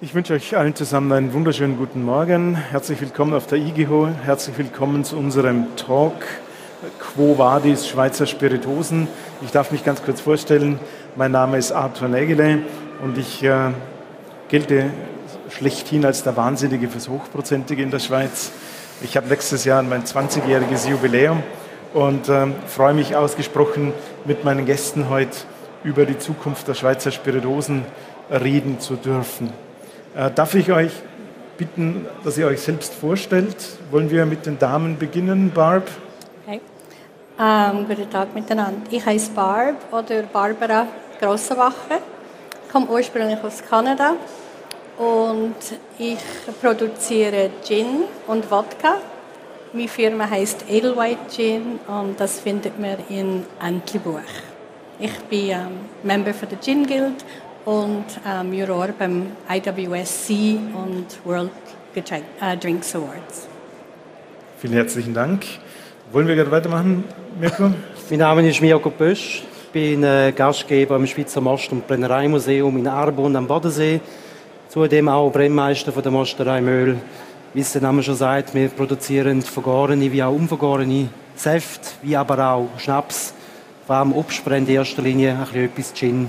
Ich wünsche euch allen zusammen einen wunderschönen guten Morgen. Herzlich willkommen auf der IGIHO. Herzlich willkommen zu unserem Talk Quo Vadis Schweizer Spirituosen. Ich darf mich ganz kurz vorstellen. Mein Name ist Arthur Nägele und ich gelte schlechthin als der Wahnsinnige fürs Hochprozentige in der Schweiz. Ich habe nächstes Jahr mein 20-jähriges Jubiläum und freue mich ausgesprochen, mit meinen Gästen heute über die Zukunft der Schweizer Spirituosen reden zu dürfen. Darf ich euch bitten, dass ihr euch selbst vorstellt? Wollen wir mit den Damen beginnen? Barb? Hey. Guten Tag miteinander. Ich heiße Barb oder Barbara Grossenbacher. Ich komme ursprünglich aus Kanada und ich produziere Gin und Wodka. Meine Firma heisst Edelweiss Gin und das findet man in Entlebuch. Ich bin Member für die Gin Guild und Juror beim IWSC und World Drinks Awards. Vielen herzlichen Dank. Wollen wir gerade weitermachen, Mirko? Mein Name ist Mirko Bösch. Ich bin Gastgeber im Schweizer Most- und Brennereimuseum in Arbon am Bodensee. Zudem auch Brennmeister von der Mosterei Möhl. Wie es der Name schon sagt, wir produzieren vergorene wie auch unvergorene Säfte, wie aber auch Schnaps. Vor allem Obstbrenn in erster Linie, ein bisschen etwas Gin.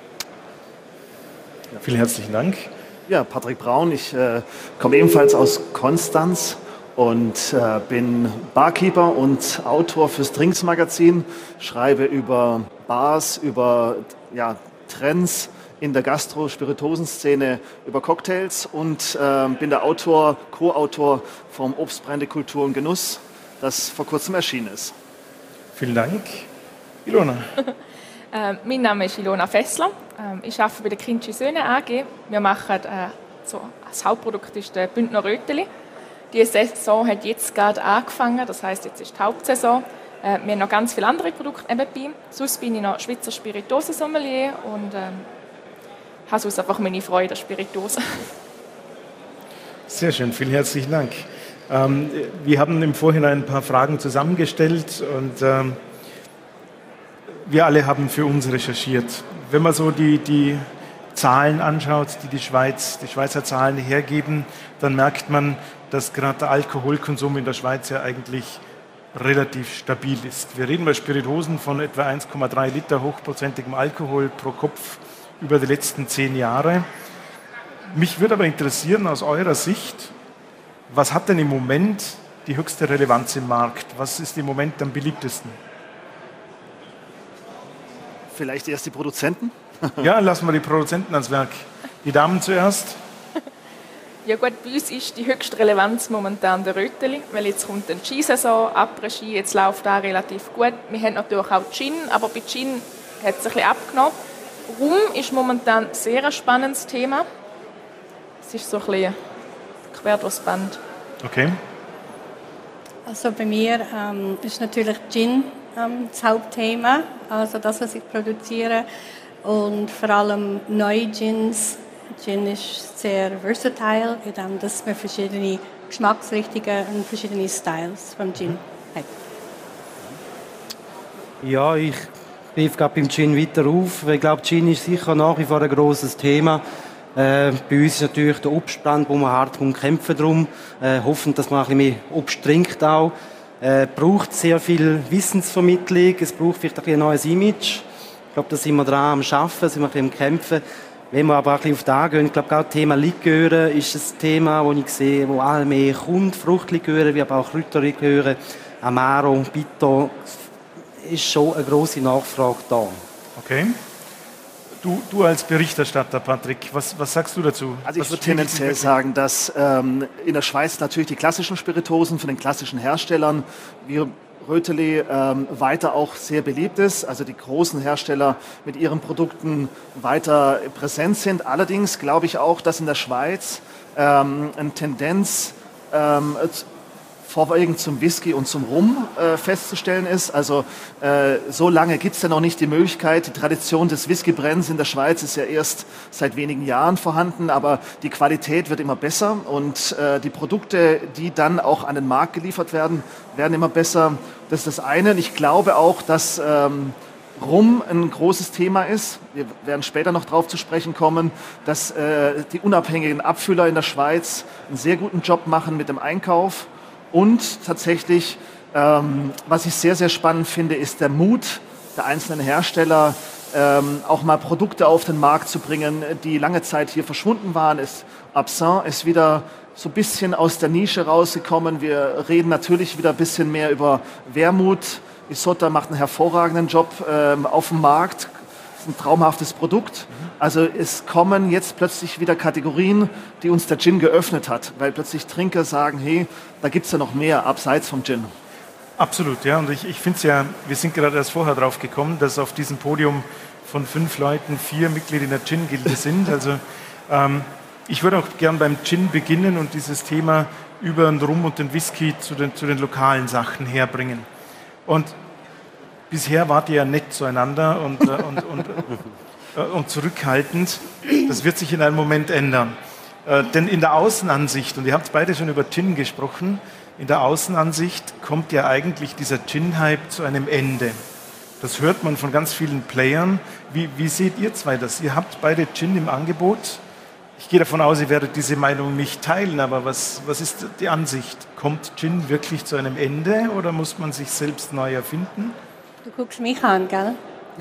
Vielen herzlichen Dank. Ja, Patrick Braun, ich komme ebenfalls aus Konstanz und bin Barkeeper und Autor fürs Drinks Magazin, schreibe über Bars, über Trends in der Gastro-Spirituosenszene, über Cocktails und bin der Autor, Co-Autor vom Obstbrände Kultur und Genuss, das vor kurzem erschienen ist. Vielen Dank. Ilona. Mein Name ist Ilona Fessler. Ich arbeite bei der Kinci Söhne AG. Wir machen das Hauptprodukt ist der Bündner Röteli. Die Saison hat jetzt gerade angefangen, das heisst, jetzt ist die Hauptsaison. Wir haben noch ganz viele andere Produkte nebenbei. Sonst bin ich noch Schweizer Spirituosensommelier und habe sonst einfach meine Freude an Spirituosen. Sehr schön, vielen herzlichen Dank. Wir haben im Vorhinein ein paar Fragen zusammengestellt und wir alle haben für uns recherchiert. Wenn man so die Zahlen anschaut, die Schweizer Zahlen hergeben, dann merkt man, dass gerade der Alkoholkonsum in der Schweiz ja eigentlich relativ stabil ist. Wir reden bei Spirituosen von etwa 1,3 Liter hochprozentigem Alkohol pro Kopf über die letzten 10 Jahre. Mich würde aber interessieren, aus eurer Sicht, was hat denn im Moment die höchste Relevanz im Markt? Was ist im Moment am beliebtesten? Vielleicht erst die Produzenten? Ja, lassen wir die Produzenten ans Werk. Die Damen zuerst. Ja gut, bei uns ist die höchste Relevanz momentan der Röteli, weil jetzt kommt eine Skisaison, Après-Ski, jetzt läuft auch relativ gut. Wir haben natürlich auch Gin, aber bei Gin hat es ein bisschen abgenommen. Rum ist momentan sehr ein spannendes Thema. Es ist so ein bisschen quer durchs Band. Okay. Also bei mir ist natürlich Gin das Hauptthema, also das, was ich produziere und vor allem neue Gins. Gin ist sehr versatile, indem dass man verschiedene Geschmacksrichtungen und verschiedene Styles vom Gin hat. Ja, ich greife gerade beim Gin weiter auf. Ich glaube, Gin ist sicher nach wie vor ein grosses Thema. Bei uns ist natürlich der Obstbrand, wo man hart kämpfen drum. Hoffen, dass man ein bisschen mehr Obst trinkt auch. Braucht sehr viel Wissensvermittlung, es braucht vielleicht ein neues Image. Ich glaube, da sind wir dran am Arbeiten, sind wir ein bisschen am Kämpfen. Wenn wir aber ein bisschen auf das angehen, ich glaube, auch das Thema Liköre ist ein Thema, das ich sehe, wo all mehr kommt. Fruchtliköre, wie aber auch Kräuterliköre, Amaro, Bitter, ist schon eine grosse Nachfrage da. Okay. Du als Berichterstatter, Patrick, was sagst du dazu? Also ich würde tendenziell sagen, dass in der Schweiz natürlich die klassischen Spirituosen von den klassischen Herstellern wie Röteli weiter auch sehr beliebt ist. Also die großen Hersteller mit ihren Produkten weiter präsent sind. Allerdings glaube ich auch, dass in der Schweiz eine Tendenz vorwiegend zum Whisky und zum Rum festzustellen ist. Also so lange gibt es ja noch nicht die Möglichkeit. Die Tradition des Whiskybrennens in der Schweiz ist ja erst seit wenigen Jahren vorhanden, aber die Qualität wird immer besser und die Produkte, die dann auch an den Markt geliefert werden, werden immer besser. Das ist das eine. Und ich glaube auch, dass Rum ein großes Thema ist. Wir werden später noch darauf zu sprechen kommen, dass die unabhängigen Abfüller in der Schweiz einen sehr guten Job machen mit dem Einkauf. Und tatsächlich, was ich sehr, sehr spannend finde, ist der Mut der einzelnen Hersteller, auch mal Produkte auf den Markt zu bringen, die lange Zeit hier verschwunden waren. Absinthe ist wieder so ein bisschen aus der Nische rausgekommen. Wir reden natürlich wieder ein bisschen mehr über Wermut. Isotta macht einen hervorragenden Job auf dem Markt. Das ist ein traumhaftes Produkt. Also es kommen jetzt plötzlich wieder Kategorien, die uns der Gin geöffnet hat, weil plötzlich Trinker sagen, hey, da gibt es ja noch mehr abseits vom Gin. Absolut, ja. Und ich finde es ja, wir sind gerade erst vorher drauf gekommen, dass auf diesem Podium von 5 Leuten 4 Mitglieder in der Gin-Gilde sind. Also ich würde auch gern beim Gin beginnen und dieses Thema über den Rum und den Whisky zu den lokalen Sachen herbringen. Und bisher wart ihr ja nett zueinander und zurückhaltend. Das wird sich in einem Moment ändern. Denn in der Außenansicht, und ihr habt beide schon über Gin gesprochen, in der Außenansicht kommt ja eigentlich dieser Gin-Hype zu einem Ende. Das hört man von ganz vielen Playern. Wie seht ihr zwei das? Ihr habt beide Gin im Angebot. Ich gehe davon aus, ihr werdet diese Meinung nicht teilen, aber was ist die Ansicht? Kommt Gin wirklich zu einem Ende oder muss man sich selbst neu erfinden? Du guckst mich an, gell?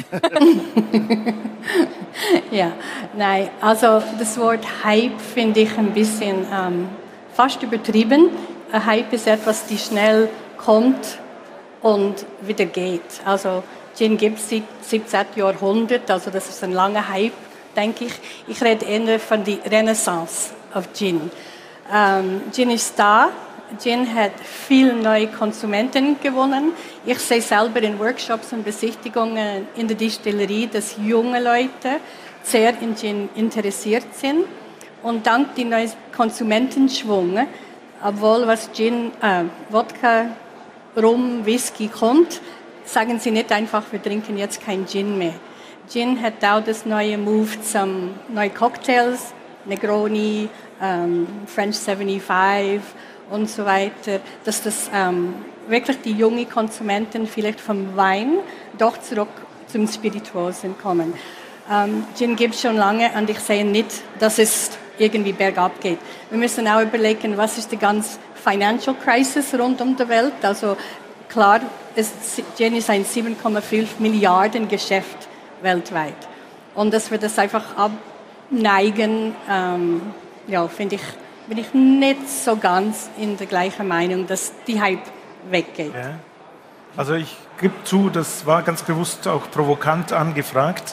Ja, nein, also das Wort Hype finde ich ein bisschen fast übertrieben. Ein Hype ist etwas, die schnell kommt und wieder geht. Also Gin gibt es seit 17. Jahrhundert, also das ist ein langer Hype, denke ich. Ich rede eher von der Renaissance of Gin. Gin ist da. Gin hat viele neue Konsumenten gewonnen. Ich sehe selber in Workshops und Besichtigungen in der Distillerie, dass junge Leute sehr in Gin interessiert sind. Und dank dem neuen Konsumentenschwung, obwohl was Gin, Wodka, Rum, Whisky kommt, sagen sie nicht einfach, wir trinken jetzt kein Gin mehr. Gin hat auch das neue Move zum neuen Cocktails, Negroni, French 75 und so weiter, dass das wirklich die jungen Konsumenten vielleicht vom Wein doch zurück zum Spirituosen kommen. Gin gibt es schon lange und ich sehe nicht, dass es irgendwie bergab geht. Wir müssen auch überlegen, was ist die ganze Financial Crisis rund um die Welt. Also klar, Gin ist ein 7,5 Milliarden Geschäft weltweit. Und dass wir das einfach abneigen, ja, bin ich nicht so ganz in der gleichen Meinung, dass die Hype weggeht. Ja. Also ich gebe zu, das war ganz bewusst auch provokant angefragt.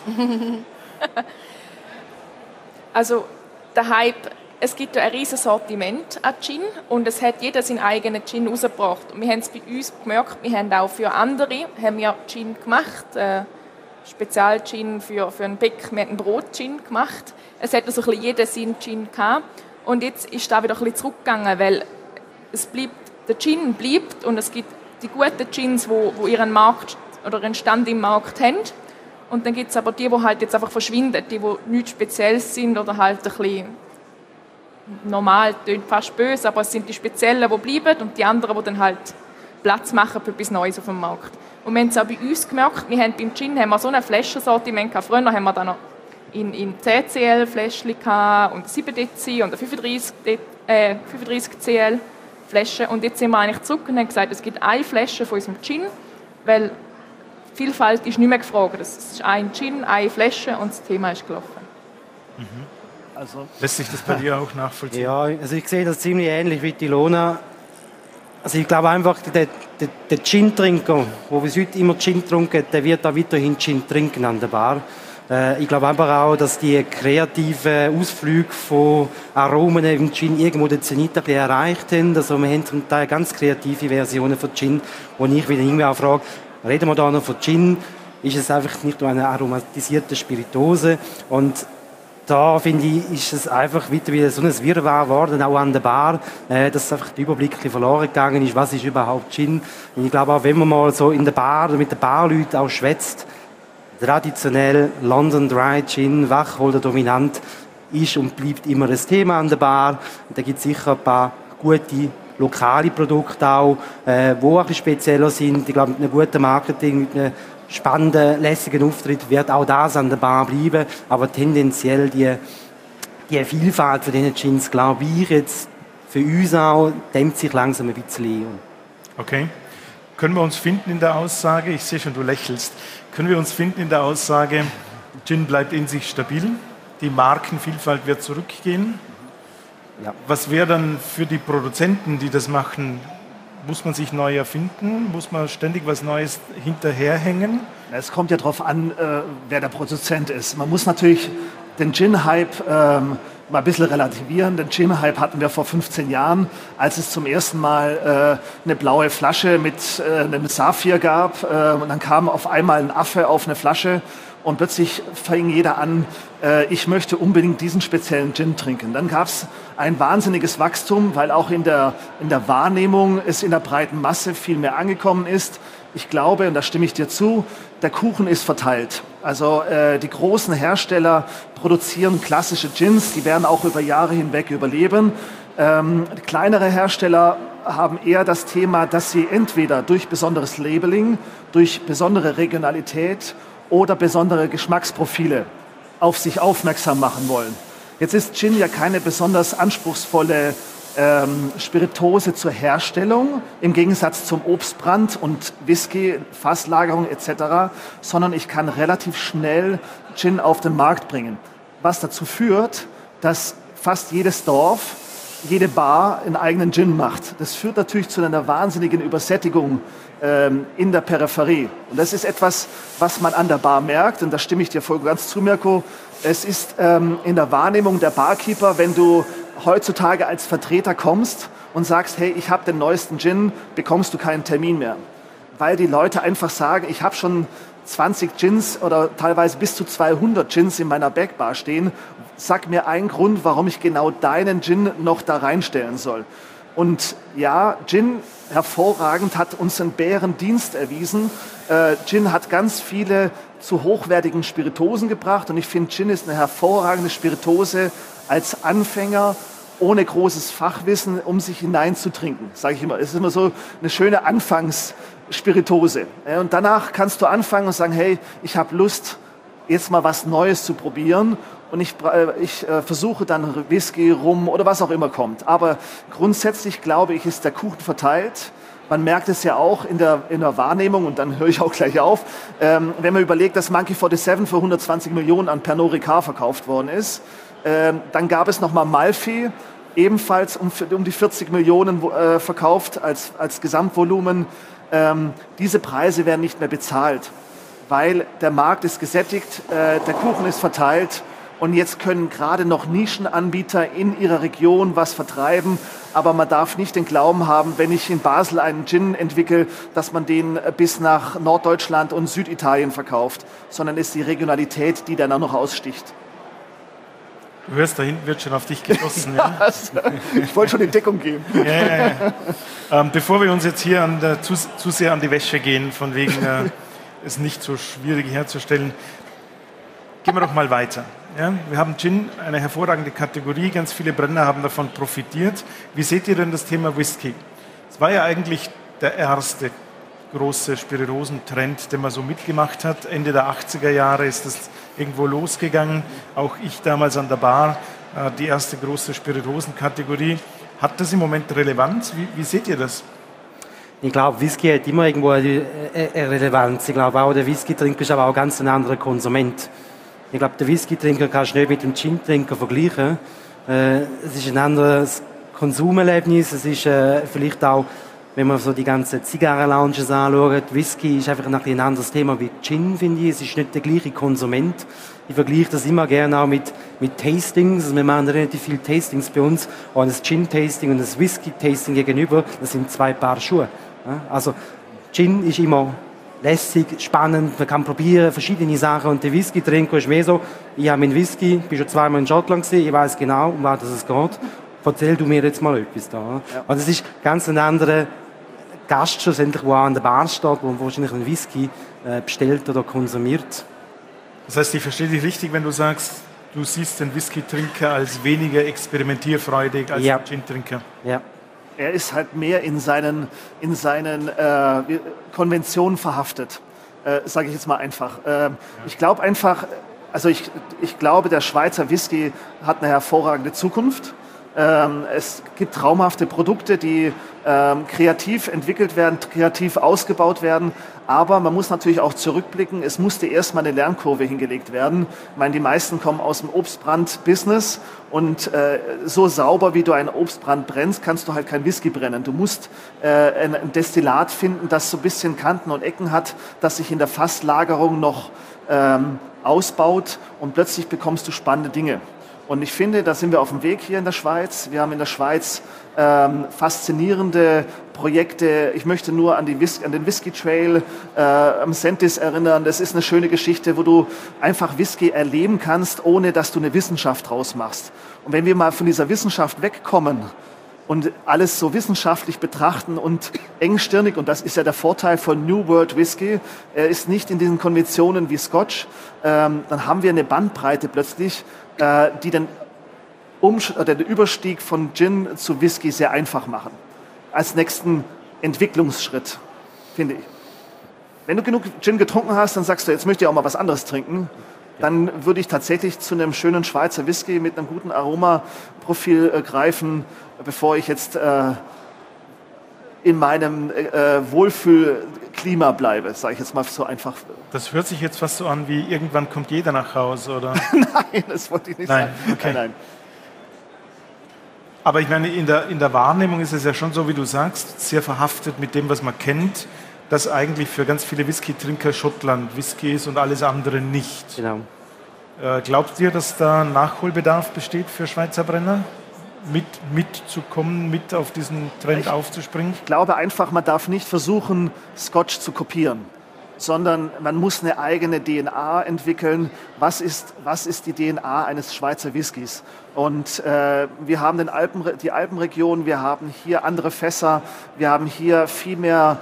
Also der Hype, es gibt ein riesiges Sortiment an Gin und es hat jeder seinen eigenen Gin rausgebracht. Und wir haben es bei uns gemerkt, wir haben auch für andere Gin gemacht, Spezial-Gin für einen Bäck, wir haben einen Brot-Gin gemacht. Es hat also jeder seinen Gin gehabt. Und jetzt ist da wieder ein bisschen zurückgegangen, weil der Gin bleibt und es gibt die guten Gins, die ihren Markt oder ihren Stand im Markt haben. Und dann gibt es aber die halt jetzt einfach verschwinden, die nichts Spezielles sind oder halt ein bisschen normal, klingt fast böse, aber es sind die Speziellen, die bleiben und die anderen, die dann halt Platz machen für etwas Neues auf dem Markt. Und wir haben es auch bei uns gemerkt, wir haben beim Gin haben wir so ein Flaschensortiment gehabt. Früher haben wir dann noch in 10 CL Fläschchen und 7 Dezi und 35 CL Flaschen. Und jetzt sind wir eigentlich zurück und haben gesagt, es gibt eine Flasche von unserem Gin, weil Vielfalt ist nicht mehr gefragt. Es ist ein Gin, eine Flasche und das Thema ist gelaufen. Mhm. Also, lässt sich das bei dir auch nachvollziehen? Ja, also ich sehe das ziemlich ähnlich wie die Ilona. Also ich glaube einfach, der Gin-Trinker, der bis heute immer Gin trinkt, der wird auch weiterhin Gin trinken an der Bar. Ich glaube einfach auch, dass die kreativen Ausflüge von Aromen im Gin irgendwo den Zenit ein bisschen erreicht haben. Also wir haben zum Teil ganz kreative Versionen von Gin, wo ich wieder irgendwie auch frage, reden wir da noch von Gin? Ist es einfach nicht nur eine aromatisierte Spirituose? Und da, finde ich, ist es einfach wieder so ein Wirrwarr geworden, auch an der Bar, dass einfach der Überblick verloren gegangen ist, was ist überhaupt Gin. Und ich glaube auch, wenn man mal so in der Bar mit den Barleuten auch schwätzt, traditionell London Dry Gin, Wacholder dominant, ist und bleibt immer ein Thema an der Bar. Und da gibt es sicher ein paar gute lokale Produkte auch, die ein bisschen spezieller sind. Ich glaube, mit einem guten Marketing, mit einem spannenden, lässigen Auftritt wird auch das an der Bar bleiben. Aber tendenziell die Vielfalt von diesen Gins, glaube ich, jetzt für uns auch, dämmt sich langsam ein bisschen. Okay. Können wir uns finden in der Aussage, ich sehe schon, du lächelst, können wir uns finden in der Aussage, Gin bleibt in sich stabil, die Markenvielfalt wird zurückgehen. Ja. Was wäre dann für die Produzenten, die das machen? Muss man sich neu erfinden? Muss man ständig was Neues hinterherhängen? Es kommt ja darauf an, wer der Produzent ist. Man muss natürlich den Gin-Hype mal ein bisschen relativieren. Den Gin-Hype hatten wir vor 15 Jahren, als es zum ersten Mal eine blaue Flasche mit einem Saphir gab. Und dann kam auf einmal ein Affe auf eine Flasche und plötzlich fing jeder an, ich möchte unbedingt diesen speziellen Gin trinken. Dann gab es ein wahnsinniges Wachstum, weil auch in der Wahrnehmung es in der breiten Masse viel mehr angekommen ist. Ich glaube, und da stimme ich dir zu, der Kuchen ist verteilt. Also die großen Hersteller produzieren klassische Gins, die werden auch über Jahre hinweg überleben. Kleinere Hersteller haben eher das Thema, dass sie entweder durch besonderes Labeling, durch besondere Regionalität oder besondere Geschmacksprofile auf sich aufmerksam machen wollen. Jetzt ist Gin ja keine besonders anspruchsvolle Spirituose zur Herstellung, im Gegensatz zum Obstbrand und Whisky, Fasslagerung etc., sondern ich kann relativ schnell Gin auf den Markt bringen. Was dazu führt, dass fast jedes Dorf, jede Bar einen eigenen Gin macht. Das führt natürlich zu einer wahnsinnigen Übersättigung in der Peripherie. Und das ist etwas, was man an der Bar merkt, und da stimme ich dir voll ganz zu, Mirko. Es ist in der Wahrnehmung der Barkeeper, wenn du heutzutage als Vertreter kommst und sagst, hey, ich habe den neuesten Gin, bekommst du keinen Termin mehr. Weil die Leute einfach sagen, ich habe schon 20 Gins oder teilweise bis zu 200 Gins in meiner Backbar stehen. Sag mir einen Grund, warum ich genau deinen Gin noch da reinstellen soll. Und ja, Gin, hervorragend, hat uns einen Bärendienst erwiesen. Gin hat ganz viele zu hochwertigen Spiritosen gebracht, und ich finde, Gin ist eine hervorragende Spiritose als Anfänger ohne großes Fachwissen, um sich hineinzutrinken, sage ich immer. Es ist immer so eine schöne Anfangsspiritose. Und danach kannst du anfangen und sagen, hey, ich habe Lust, jetzt mal was Neues zu probieren. Und ich versuche dann Whisky, Rum oder was auch immer kommt. Aber grundsätzlich, glaube ich, ist der Kuchen verteilt. Man merkt es ja auch in der Wahrnehmung, und dann höre ich auch gleich auf, wenn man überlegt, dass Monkey 47 für 120 Millionen an Pernod Ricard verkauft worden ist. Dann gab es nochmal Malfy, ebenfalls um die 40 Millionen verkauft als Gesamtvolumen. Diese Preise werden nicht mehr bezahlt, weil der Markt ist gesättigt, der Kuchen ist verteilt, und jetzt können gerade noch Nischenanbieter in ihrer Region was vertreiben. Aber man darf nicht den Glauben haben, wenn ich in Basel einen Gin entwickle, dass man den bis nach Norddeutschland und Süditalien verkauft, sondern es ist die Regionalität, die dann auch noch aussticht. Du hörst, da hinten wird schon auf dich geschossen. Ja? Ich wollte schon in Deckung gehen. Ja. Bevor wir uns jetzt hier zu sehr an die Wäsche gehen, von wegen es nicht so schwierig herzustellen, gehen wir doch mal weiter. Ja? Wir haben Gin, eine hervorragende Kategorie, ganz viele Brenner haben davon profitiert. Wie seht ihr denn das Thema Whisky? Es war ja eigentlich der erste große Spirituosentrend, den man so mitgemacht hat. Ende der 80er Jahre ist das irgendwo losgegangen. Auch ich damals an der Bar, die erste große Spirituosenkategorie. Hat das im Moment Relevanz? Wie seht ihr das? Ich glaube, Whisky hat immer irgendwo eine Relevanz. Ich glaube auch, der Whisky-Trinker ist aber auch ganz ein anderer Konsument. Ich glaube, der Whisky-Trinker kannst du nicht mit dem Gin-Trinker vergleichen. Es ist ein anderes Konsumerlebnis. Es ist vielleicht auch, wenn man so die ganzen Zigarren-Lounges anschaut, Whisky ist einfach ein anderes Thema wie Gin, finde ich. Es ist nicht der gleiche Konsument. Ich vergleiche das immer gerne auch mit Tastings. Also wir machen relativ viele Tastings bei uns. Und das Gin-Tasting und das Whisky-Tasting gegenüber, das sind zwei Paar Schuhe. Also Gin ist immer lässig, spannend, man kann probieren, verschiedene Sachen. Und der Whisky-Trinker ist mehr so, ich habe meinen Whisky, bin schon zweimal in Schottland gewesen, ich weiß genau, um was es geht. Erzähl du mir jetzt mal etwas da. Ja. Und es ist ganz ein anderer Gast schlussendlich, der an der Bar steht, der wahrscheinlich einen Whisky bestellt oder konsumiert. Das heißt, ich verstehe dich richtig, wenn du sagst, du siehst den Whisky-Trinker als weniger experimentierfreudig als den Gin-Trinker. Ja. Er ist halt mehr in seinen Konventionen verhaftet, sage ich jetzt mal einfach. Ich glaube einfach, also ich glaube, der Schweizer Whisky hat eine hervorragende Zukunft. Es gibt traumhafte Produkte, die kreativ entwickelt werden, kreativ ausgebaut werden. Aber man muss natürlich auch zurückblicken. Es musste erstmal eine Lernkurve hingelegt werden. Ich meine, die meisten kommen aus dem Obstbrand-Business und so sauber, wie du einen Obstbrand brennst, kannst du halt kein Whisky brennen. Du musst ein Destillat finden, das so ein bisschen Kanten und Ecken hat, das sich in der Fasslagerung noch ausbaut und plötzlich bekommst du spannende Dinge. Und ich finde, da sind wir auf dem Weg hier in der Schweiz. Wir haben in der Schweiz faszinierende Projekte. Ich möchte nur an den Whisky Trail am Sentis erinnern. Das ist eine schöne Geschichte, wo du einfach Whisky erleben kannst, ohne dass du eine Wissenschaft draus machst. Und wenn wir mal von dieser Wissenschaft wegkommen und alles so wissenschaftlich betrachten und engstirnig, und das ist ja der Vorteil von New World Whisky, er ist nicht in diesen Konventionen wie Scotch, dann haben wir eine Bandbreite plötzlich, die den Überstieg von Gin zu Whisky sehr einfach machen. Als nächsten Entwicklungsschritt, finde ich. Wenn du genug Gin getrunken hast, dann sagst du, jetzt möchte ich auch mal was anderes trinken. Dann würde ich tatsächlich zu einem schönen Schweizer Whisky mit einem guten Aromaprofil greifen, bevor ich jetzt in meinem Wohlfühlklima bleibe, sage ich jetzt mal so einfach. Das hört sich jetzt fast so an, wie irgendwann kommt jeder nach Hause, oder? Nein, das wollte ich nicht sagen. Okay. Nein. Aber ich meine, in der Wahrnehmung ist es ja schon so, wie du sagst, sehr verhaftet mit dem, was man kennt, dass eigentlich für ganz viele Whisky-Trinker Schottland Whisky ist und alles andere nicht. Genau. Glaubt ihr, dass da Nachholbedarf besteht für Schweizer Brenner? Mitzukommen, mit auf diesen Trend aufzuspringen? Ich glaube einfach, man darf nicht versuchen, Scotch zu kopieren, sondern man muss eine eigene DNA entwickeln. Was ist die DNA eines Schweizer Whiskys? Und wir haben die Alpenregion, wir haben hier andere Fässer, wir haben hier viel mehr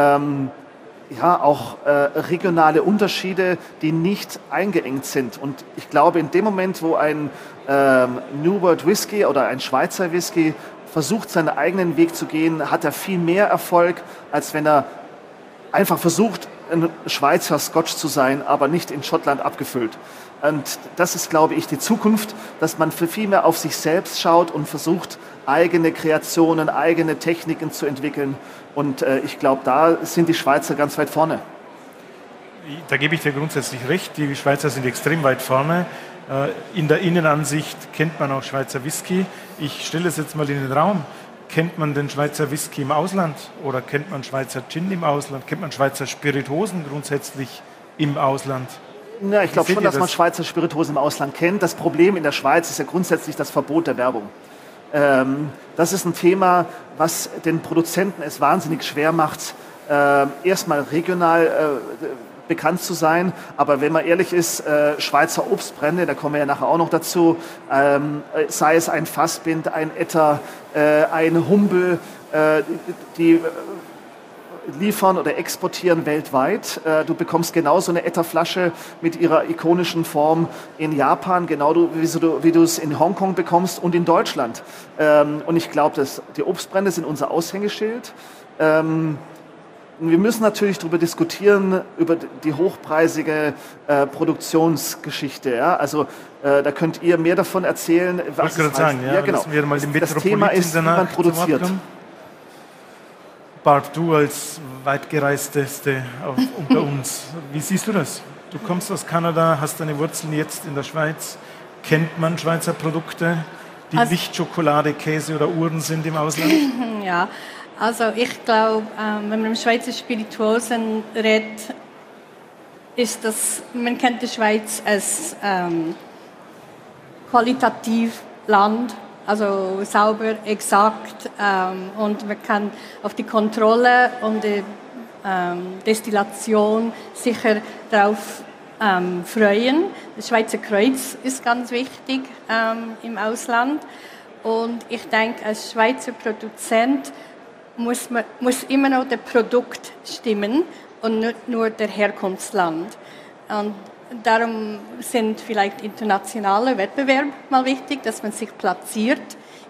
auch regionale Unterschiede, die nicht eingeengt sind. Und ich glaube, in dem Moment, wo ein New World Whisky oder ein Schweizer Whisky versucht, seinen eigenen Weg zu gehen, hat er viel mehr Erfolg, als wenn er einfach versucht, ein Schweizer Scotch zu sein, aber nicht in Schottland abgefüllt. Und das ist, glaube ich, die Zukunft, dass man viel mehr auf sich selbst schaut und versucht, eigene Kreationen, eigene Techniken zu entwickeln. Und ich glaube, da sind die Schweizer ganz weit vorne. Da gebe ich dir grundsätzlich recht. Die Schweizer sind extrem weit vorne. In der Innenansicht kennt man auch Schweizer Whisky. Ich stelle es jetzt mal in den Raum. Kennt man den Schweizer Whisky im Ausland? Oder kennt man Schweizer Gin im Ausland? Kennt man Schweizer Spirituosen grundsätzlich im Ausland? Ja, ich glaube schon, dass man Schweizer Spirituosen im Ausland kennt. Das Problem in der Schweiz ist ja grundsätzlich das Verbot der Werbung. Das ist ein Thema, was den Produzenten es wahnsinnig schwer macht, erstmal regional bekannt zu sein. Aber wenn man ehrlich ist, Schweizer Obstbrände, da kommen wir ja nachher auch noch dazu, sei es ein Fassbind, ein Etter, ein Humbel, die liefern oder exportieren weltweit. Du bekommst genauso eine Etterflasche mit ihrer ikonischen Form in Japan, genau wie du es in Hongkong bekommst und in Deutschland. Und ich glaube, die Obstbrände sind unser Aushängeschild. Wir müssen natürlich darüber diskutieren, über die hochpreisige Produktionsgeschichte. Ja? Also da könnt ihr mehr davon erzählen. Was ich gerade sagen, ja, genau. Das Thema ist, wie man produziert. Barb, du als weitgereisteste unter uns, wie siehst du das? Du kommst aus Kanada, hast deine Wurzeln jetzt in der Schweiz. Kennt man Schweizer Produkte, die nicht Schokolade, Käse oder Uhren sind im Ausland? Ja, also ich glaube, wenn man im Schweizer Spirituosen redet, ist das, man kennt die Schweiz als qualitativ Land, also sauber, exakt, und man kann auf die Kontrolle und die Destillation sicher darauf freuen. Das Schweizer Kreuz ist ganz wichtig im Ausland, und ich denke, als Schweizer Produzent muss immer noch das Produkt stimmen und nicht nur der Herkunftsland. Und darum sind vielleicht internationale Wettbewerbe mal wichtig, dass man sich platziert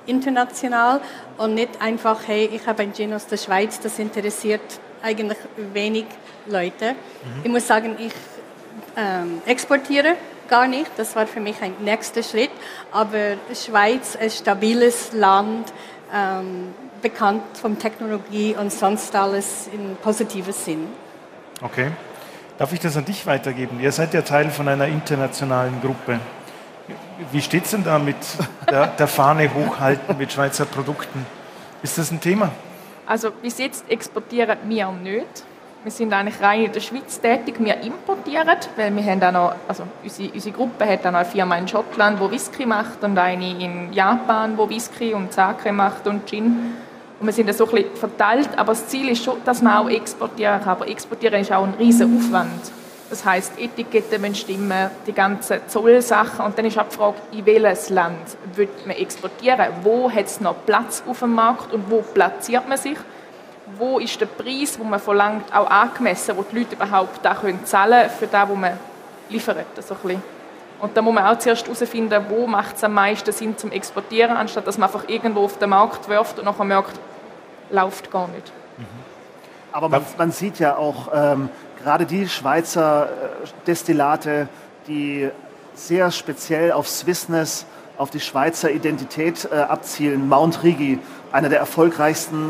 international und nicht einfach, hey, ich habe ein Gin aus der Schweiz, das interessiert eigentlich wenig Leute. Ich muss sagen, ich exportiere gar nicht, das war für mich ein nächster Schritt, aber Schweiz, ein stabiles Land, bekannt von Technologie und sonst alles in positiven Sinn. Okay. Darf ich das an dich weitergeben? Ihr seid ja Teil von einer internationalen Gruppe. Wie steht es denn da mit der Fahne hochhalten mit Schweizer Produkten? Ist das ein Thema? Also bis jetzt exportieren wir nicht. Wir sind eigentlich rein in der Schweiz tätig. Wir importieren, weil wir haben auch noch, also unsere Gruppe hat auch noch eine Firma in Schottland, die Whisky macht und eine in Japan, die Whisky und Sake macht und Gin. Und wir sind so ein bisschen verteilt, aber das Ziel ist schon, dass man auch exportieren kann. Aber exportieren ist auch ein riesen Aufwand. Das heisst, Etiketten müssen stimmen, die ganzen Zollsachen. Und dann ist auch die Frage, in welches Land will man exportieren? Wo hat es noch Platz auf dem Markt und wo platziert man sich? Wo ist der Preis, den man verlangt, auch angemessen, wo die Leute überhaupt da zahlen können für das, was man liefert? So ein bisschen. Und da muss man auch zuerst herausfinden, wo macht es am meisten Sinn zum Exportieren, anstatt dass man einfach irgendwo auf den Markt wirft und nachher merkt, läuft gar nicht. Aber man sieht ja auch gerade die Schweizer Destillate, die sehr speziell auf Swissness, auf die Schweizer Identität abzielen. Mount Rigi, einer der erfolgreichsten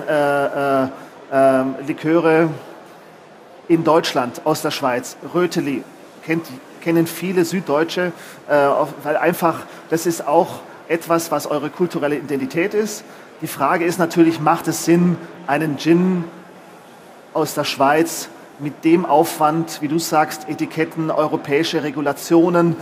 Liköre in Deutschland, aus der Schweiz. Röteli, kennen viele Süddeutsche, weil einfach, das ist auch etwas, was eure kulturelle Identität ist. Die Frage ist natürlich, macht es Sinn, einen Gin aus der Schweiz mit dem Aufwand, wie du sagst, Etiketten, europäische Regulationen,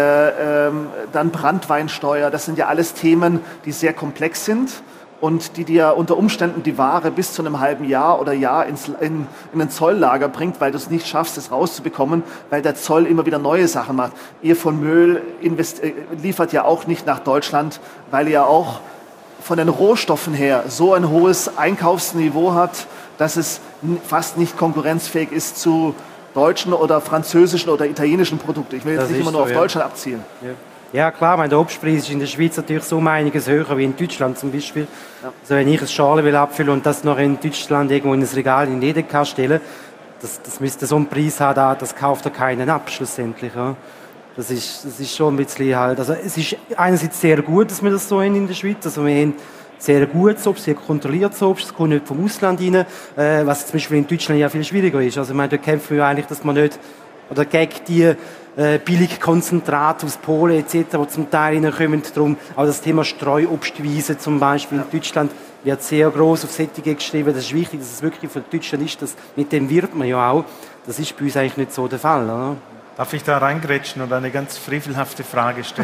dann Branntweinsteuer, das sind ja alles Themen, die sehr komplex sind und die dir unter Umständen die Ware bis zu einem halben Jahr oder Jahr in ein Zolllager bringt, weil du es nicht schaffst, es rauszubekommen, weil der Zoll immer wieder neue Sachen macht. Ihr von Möhl liefert ja auch nicht nach Deutschland, weil ihr auch von den Rohstoffen her so ein hohes Einkaufsniveau hat, dass es fast nicht konkurrenzfähig ist zu deutschen oder französischen oder italienischen Produkten. Ich will jetzt nicht immer nur auf Deutschland abzielen. Ja klar, der Obstpreis ist in der Schweiz natürlich so um einiges höher wie in Deutschland zum Beispiel. Ja. Also wenn ich ein Schale will abfüllen und das noch in Deutschland irgendwo in ein Regal in Edeka stellen, das müsste so einen Preis haben, das kauft er keinen ab schlussendlich. Ja. Das ist schon ein bisschen halt, also es ist einerseits sehr gut, dass wir das so haben in der Schweiz, also wir haben sehr gutes Obst, sehr kontrolliertes Obst, das kommt nicht vom Ausland rein, was zum Beispiel in Deutschland ja viel schwieriger ist. Also ich meine, da kämpfen wir eigentlich, dass man nicht, oder gegen die Billigkonzentrate aus Polen etc., die zum Teil reinkommen. Darum auch das Thema Streuobstwiese zum Beispiel in Deutschland wird sehr gross auf Sättige geschrieben. Das ist wichtig, dass es wirklich für Deutschland ist. Mit dem wirbt man ja auch. Das ist bei uns eigentlich nicht so der Fall. Oder? Darf ich da reingrätschen und eine ganz frevelhafte Frage stellen?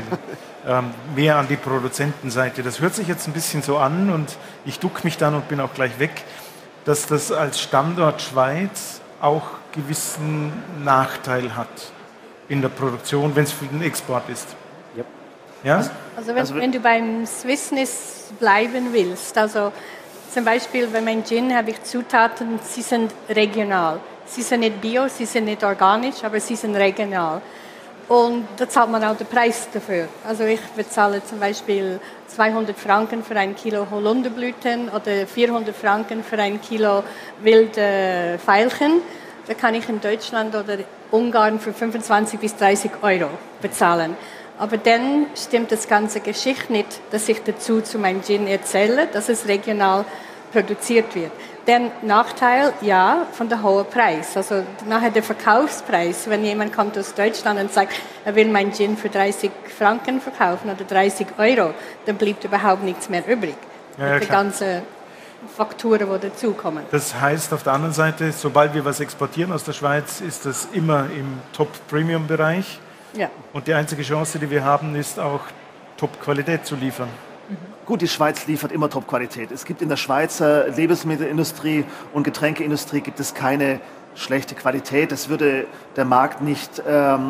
Mehr an die Produzentenseite. Das hört sich jetzt ein bisschen so an und ich ducke mich dann und bin auch gleich weg, dass das als Standort Schweiz auch gewissen Nachteil hat in der Produktion, wenn es für den Export ist. Yep. Ja? Also wenn du beim Swissness bleiben willst, also zum Beispiel bei meinem Gin habe ich Zutaten, sie sind regional. Sie sind nicht bio, sie sind nicht organisch, aber sie sind regional. Und da zahlt man auch den Preis dafür. Also ich bezahle zum Beispiel 200 Franken für ein Kilo Holunderblüten oder 400 Franken für ein Kilo wilde Veilchen. Da kann ich in Deutschland oder Ungarn für 25 bis 30 Euro bezahlen. Aber dann stimmt das ganze Geschichte nicht, dass ich dazu zu meinem Gin erzähle, dass es regional produziert wird. Der Nachteil, ja, von der hohen Preis. Also nachher der Verkaufspreis, wenn jemand kommt aus Deutschland und sagt, er will mein Gin für 30 Franken verkaufen oder 30 Euro, dann bleibt überhaupt nichts mehr übrig. Ja, mit den ganzen Faktoren, die dazukommen. Das heißt auf der anderen Seite, sobald wir was exportieren aus der Schweiz, ist das immer im Top-Premium-Bereich. Ja. Und die einzige Chance, die wir haben, ist auch Top-Qualität zu liefern. Gut, die Schweiz liefert immer Top-Qualität. Es gibt in der Schweizer Lebensmittelindustrie und Getränkeindustrie gibt es keine schlechte Qualität. Das würde der Markt nicht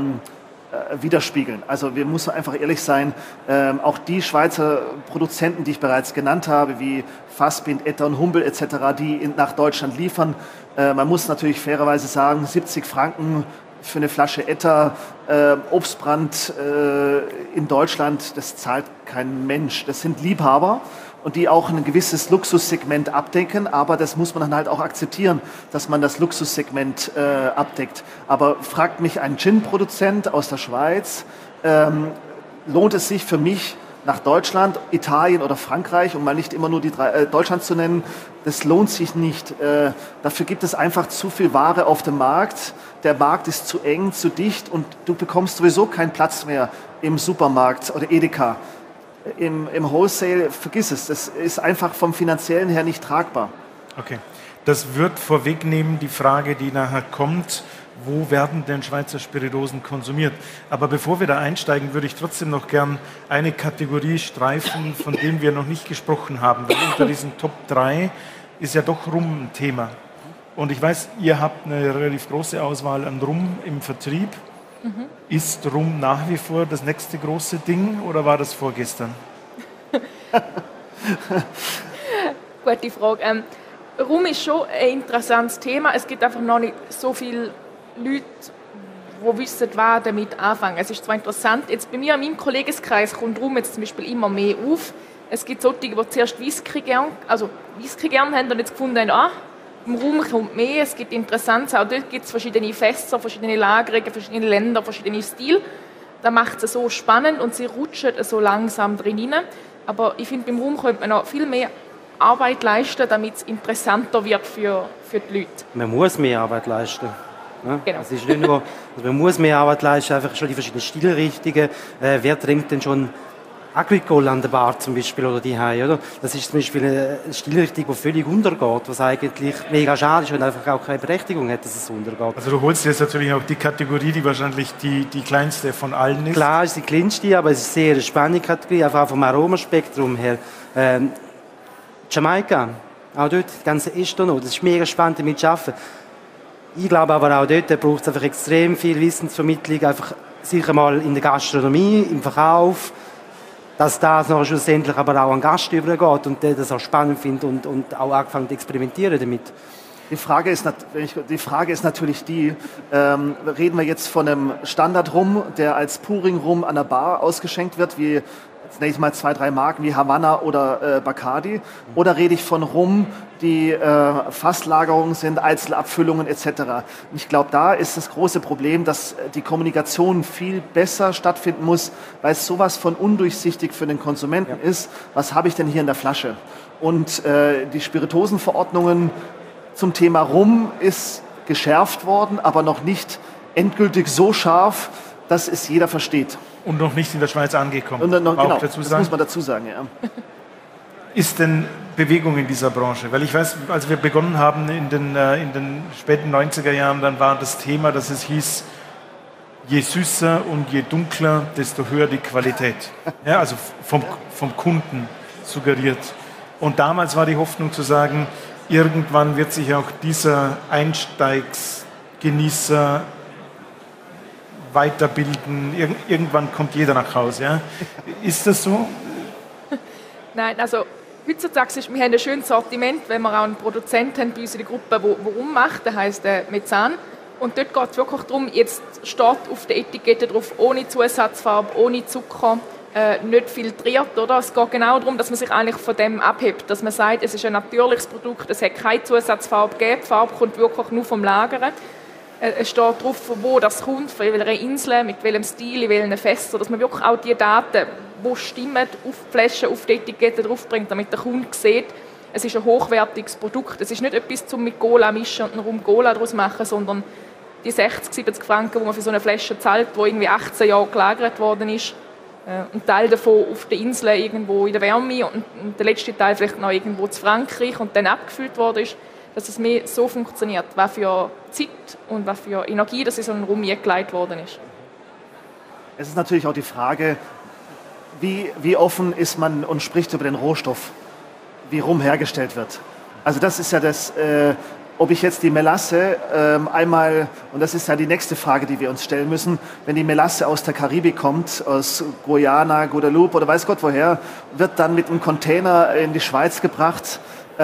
widerspiegeln. Also wir müssen einfach ehrlich sein, auch die Schweizer Produzenten, die ich bereits genannt habe, wie Fassbind, Etter und Humbel etc., die nach Deutschland liefern, man muss natürlich fairerweise sagen, 70 Franken für eine Flasche Etter, Obstbrand in Deutschland, das zahlt kein Mensch. Das sind Liebhaber und die auch ein gewisses Luxussegment abdecken, aber das muss man dann halt auch akzeptieren, dass man das Luxussegment abdeckt. Aber fragt mich ein Gin-Produzent aus der Schweiz, lohnt es sich für mich, nach Deutschland, Italien oder Frankreich, um mal nicht immer nur die drei, Deutschland zu nennen, das lohnt sich nicht. Dafür gibt es einfach zu viel Ware auf dem Markt. Der Markt ist zu eng, zu dicht und du bekommst sowieso keinen Platz mehr im Supermarkt oder Edeka. Im Wholesale, vergiss es, das ist einfach vom Finanziellen her nicht tragbar. Okay, das wird vorwegnehmen die Frage, die nachher kommt, wo werden denn Schweizer Spirituosen konsumiert? Aber bevor wir da einsteigen, würde ich trotzdem noch gern eine Kategorie streifen, von der wir noch nicht gesprochen haben. Weil unter diesen Top 3 ist ja doch Rum ein Thema. Und ich weiß, ihr habt eine relativ große Auswahl an Rum im Vertrieb. Ist Rum nach wie vor das nächste große Ding oder war das vorgestern? Gute Frage. Rum ist schon ein interessantes Thema. Es gibt einfach noch nicht so viele Leute, die wissen, was damit anfangen. Es ist zwar interessant, jetzt bei mir in meinem Kollegenkreis kommt Rum jetzt zum Beispiel immer mehr auf. Es gibt solche, die zuerst Whisky gern haben und jetzt gefunden haben, im Rum kommt mehr, es gibt Interessantes, auch dort gibt es verschiedene Fässer, verschiedene Lagerungen, verschiedene Länder, verschiedene Stile. Das macht es so spannend und sie rutschen so langsam drin rein. Aber ich finde, beim Rum könnte man noch viel mehr Arbeit leisten, damit es interessanter wird für die Leute. Man muss mehr Arbeit leisten. Ja? Genau. Es ist nicht nur, also man muss mehr Arbeit leisten, einfach schon die verschiedenen Stilrichtungen. Wer trinkt denn schon Agricole an der Bar zum Beispiel oder die Hause, oder? Das ist zum Beispiel eine Stilrichtung, die völlig untergeht, was eigentlich mega schade ist und einfach auch keine Berechtigung hat, dass es untergeht. Also du holst jetzt natürlich auch die Kategorie, die wahrscheinlich die kleinste von allen ist. Klar ist die kleinste, aber es ist sehr eine spannende Kategorie, einfach auch vom Aromaspektrum her. Jamaika, auch dort, die ganze Estonot, das ist mega spannend damit zu arbeiten. Ich glaube aber auch dort braucht es einfach extrem viel Wissensvermittlung, einfach sicher mal in der Gastronomie, im Verkauf, dass das noch schlussendlich aber auch an Gast übergeht und der das auch spannend findet und auch angefangen zu experimentieren damit. Die Frage ist natürlich die, reden wir jetzt von einem Standard-Rum, der als Puring-Rum an der Bar ausgeschenkt wird, wie jetzt nenne ich mal 2, 3 Marken wie Havanna oder Bacardi, oder rede ich von Rum, die Fasslagerungen sind, Einzelabfüllungen etc. Und ich glaube, da ist das große Problem, dass die Kommunikation viel besser stattfinden muss, weil es sowas von undurchsichtig für den Konsumenten ist. Was habe ich denn hier in der Flasche? Und die Spirituosenverordnungen zum Thema Rum ist geschärft worden, aber noch nicht endgültig so scharf, dass es jeder versteht. Und noch nicht in der Schweiz angekommen. Und noch, genau, das muss man dazu sagen. Ja. Ist denn Bewegung in dieser Branche? Weil ich weiß, als wir begonnen haben in den späten 90er Jahren, dann war das Thema, dass es hieß, je süßer und je dunkler, desto höher die Qualität. Ja, also vom Kunden suggeriert. Und damals war die Hoffnung zu sagen, irgendwann wird sich auch dieser Einsteigsgenießer weiterbilden. Irgendwann kommt jeder nach Hause. Ja? Ist das so? Nein, also heutzutage ist, wir haben ein schönes Sortiment, wenn wir auch einen Produzenten haben bei uns in der Gruppe, der rummacht, der heisst Mezan. Und dort geht es wirklich darum, jetzt steht auf der Etikette drauf, ohne Zusatzfarbe, ohne Zucker, nicht filtriert, oder? Es geht genau darum, dass man sich eigentlich von dem abhebt, dass man sagt, es ist ein natürliches Produkt, es hat keine Zusatzfarbe gegeben, die Farbe kommt wirklich nur vom Lagern. Es steht drauf, von wo das kommt, von welcher Insel, mit welchem Stil, in welchen Fässern, dass man wirklich auch die Daten, die stimmen, auf die Flasche, auf die Etikette draufbringt, damit der Kunde sieht, es ist ein hochwertiges Produkt. Es ist nicht etwas zum mit Cola mischen und einen Rum Cola daraus machen, sondern die 60, 70 Franken, die man für so eine Flasche zahlt, die irgendwie 18 Jahre gelagert worden ist, ein Teil davon auf der Insel irgendwo in der Wärme und der letzte Teil vielleicht noch irgendwo in Frankreich und dann abgefüllt worden ist, dass es mehr so funktioniert, was für Zeit und was für Energie, dass in so einen Rum eingeleitet worden ist. Es ist natürlich auch die Frage, wie offen ist man und spricht über den Rohstoff, wie Rum hergestellt wird. Also das ist ja das, ob ich jetzt die Melasse einmal, und das ist ja die nächste Frage, die wir uns stellen müssen, wenn die Melasse aus der Karibik kommt, aus Guyana, Guadeloupe oder weiß Gott woher, wird dann mit einem Container in die Schweiz gebracht.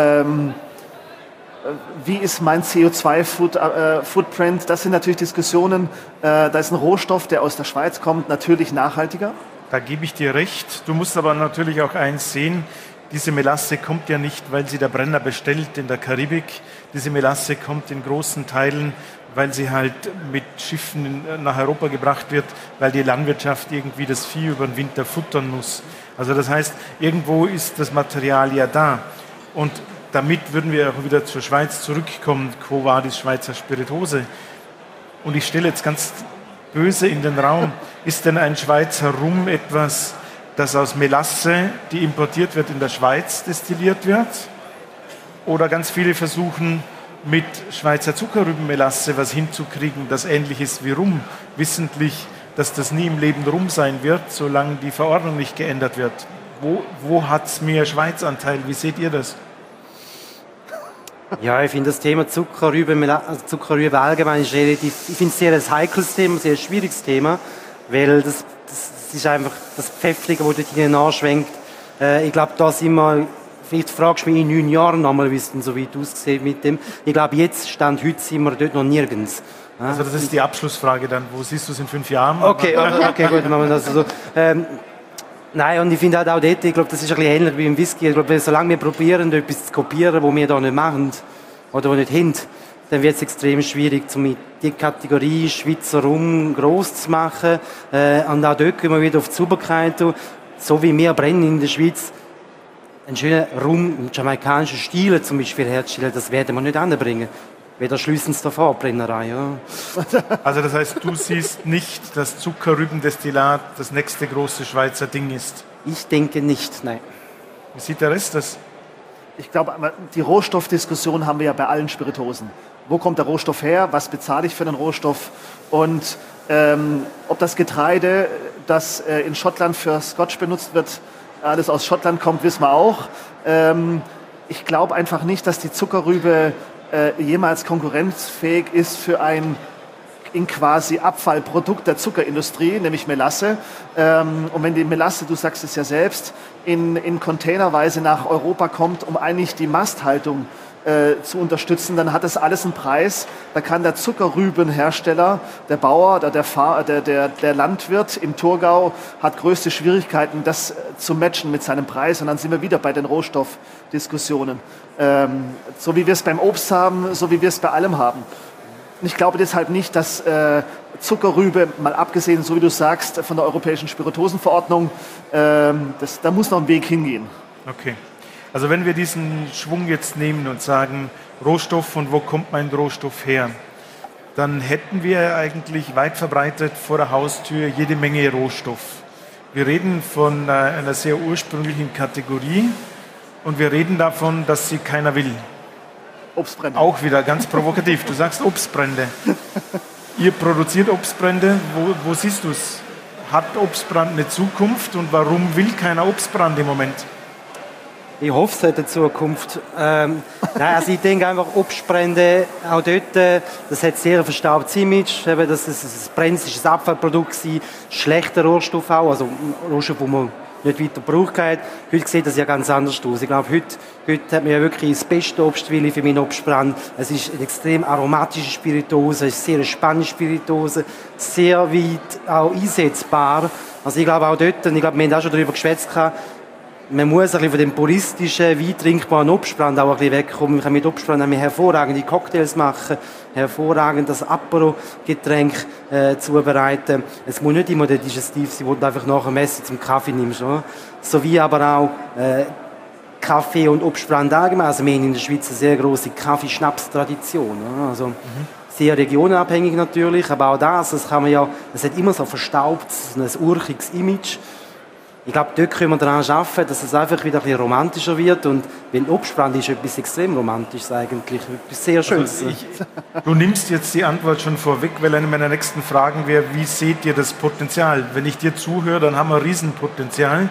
Wie ist mein CO2-Footprint? Das sind natürlich Diskussionen. Da ist ein Rohstoff, der aus der Schweiz kommt, natürlich nachhaltiger. Da gebe ich dir recht. Du musst aber natürlich auch eins sehen, diese Melasse kommt ja nicht, weil sie der Brenner bestellt in der Karibik. Diese Melasse kommt in großen Teilen, weil sie halt mit Schiffen nach Europa gebracht wird, weil die Landwirtschaft irgendwie das Vieh über den Winter futtern muss. Also das heißt, irgendwo ist das Material ja da. Und damit würden wir auch wieder zur Schweiz zurückkommen. Quo Vadis Schweizer Spirituose? Und ich stelle jetzt ganz böse in den Raum, ist denn ein Schweizer Rum etwas, das aus Melasse, die importiert wird, in der Schweiz destilliert wird? Oder ganz viele versuchen, mit Schweizer Zuckerrübenmelasse was hinzukriegen, das ähnlich ist wie Rum, wissentlich, dass das nie im Leben Rum sein wird, solange die Verordnung nicht geändert wird. Wo hat es mehr Schweizanteil? Wie seht ihr das? Ja, ich finde das Thema Zuckerrübe allgemein ist relativ, ich finde es sehr ein heikles Thema, sehr schwieriges Thema, weil das ist einfach das Pfefflige, das dort hinein anschwenkt. Ich glaube, da sind wir, vielleicht fragst du mich in 9 Jahren nochmal, wie es denn so weit aussieht mit dem. Ich glaube, heute sind wir dort noch nirgends. Also das ist die Abschlussfrage dann. Wo siehst du es in 5 Jahren? Okay, gut, machen wir das so. Nein, und ich finde halt auch dort, ich glaube, das ist ein bisschen ähnlich wie im Whisky. Ich glaube, solange wir probieren, etwas zu kopieren, was wir da nicht machen oder was nicht haben, dann wird es extrem schwierig, die Kategorie Schweizer Rum gross zu machen. Und auch dort gehen wir wieder auf die Sauberkeit. So wie wir brennen in der Schweiz, einen schönen Rum im jamaikanischen Stil zum Beispiel herzustellen, das werden wir nicht anbringen. Weder schließen sie davor, Brennerei. Ja. Also das heißt, du siehst nicht, dass Zuckerrübendestillat das nächste große Schweizer Ding ist? Ich denke nicht, nein. Wie sieht der Rest das? Ich glaube, die Rohstoffdiskussion haben wir ja bei allen Spirituosen. Wo kommt der Rohstoff her? Was bezahle ich für den Rohstoff? Und ob das Getreide, das in Schottland für Scotch benutzt wird, alles aus Schottland kommt, wissen wir auch. Ich glaube einfach nicht, dass die Zuckerrübe jemals konkurrenzfähig ist für ein in quasi Abfallprodukt der Zuckerindustrie, nämlich Melasse. Und wenn die Melasse, du sagst es ja selbst, in Containerweise nach Europa kommt, um eigentlich die Masthaltung zu unterstützen, dann hat das alles einen Preis. Da kann der Zuckerrübenhersteller, der Bauer, der Landwirt im Thurgau hat größte Schwierigkeiten, das zu matchen mit seinem Preis. Und dann sind wir wieder bei den Rohstoffdiskussionen. So wie wir es beim Obst haben, so wie wir es bei allem haben. Und ich glaube deshalb nicht, dass Zuckerrübe, mal abgesehen, so wie du sagst, von der Europäischen Spirituosenverordnung, da muss noch ein Weg hingehen. Okay. Also wenn wir diesen Schwung jetzt nehmen und sagen, Rohstoff und wo kommt mein Rohstoff her, dann hätten wir eigentlich weit verbreitet vor der Haustür jede Menge Rohstoff. Wir reden von einer sehr ursprünglichen Kategorie und wir reden davon, dass sie keiner will. Obstbrände. Auch wieder ganz provokativ. Du sagst Obstbrände. Ihr produziert Obstbrände. Wo siehst du es? Hat Obstbrand eine Zukunft und warum will keiner Obstbrand im Moment? Ich hoffe, es hat eine Zukunft. Nein, also ich denke einfach, Obstbrände, auch dort, das hat sehr ein verstaubtes Image. Eben, das ist ein brenzliches Abfallprodukt, schlechter Rohstoff auch, also Rohstoff, den man nicht weiter braucht. Heute sieht das ja ganz anders aus. Ich glaube, heute hat man ja wirklich das beste Obstwille für meinen Obstbrand. Es ist eine extrem aromatische Spirituose, es ist eine sehr spannende Spirituose, sehr weit auch einsetzbar. Also ich glaube auch dort, und ich glaube, wir haben auch schon darüber geschwätzt, man muss ein bisschen von dem puristischen, weit trinkbaren Obstbrand auch ein bisschen wegkommen. Man kann mit Obstbrand hervorragende Cocktails machen, hervorragend das Apero-Getränk zubereiten. Es muss nicht immer der Digestiv sein, wo du einfach nach dem Essen zum Kaffee nimmst. Oder? Sowie aber auch Kaffee und Obstbrand allgemein. Also wir haben in der Schweiz eine sehr grosse Kaffee-Schnaps-Tradition. Also sehr regionenabhängig natürlich, aber auch das kann man ja, es hat immer so ein verstaubtes, ein urchiges Image. Ich glaube, dort können wir daran arbeiten, dass es einfach wieder ein bisschen romantischer wird. Und weil Obstbrand ist etwas extrem Romantisches eigentlich, etwas sehr Schönes. Also du nimmst jetzt die Antwort schon vorweg, weil eine meiner nächsten Fragen wäre, wie seht ihr das Potenzial? Wenn ich dir zuhöre, dann haben wir ein Riesenpotenzial.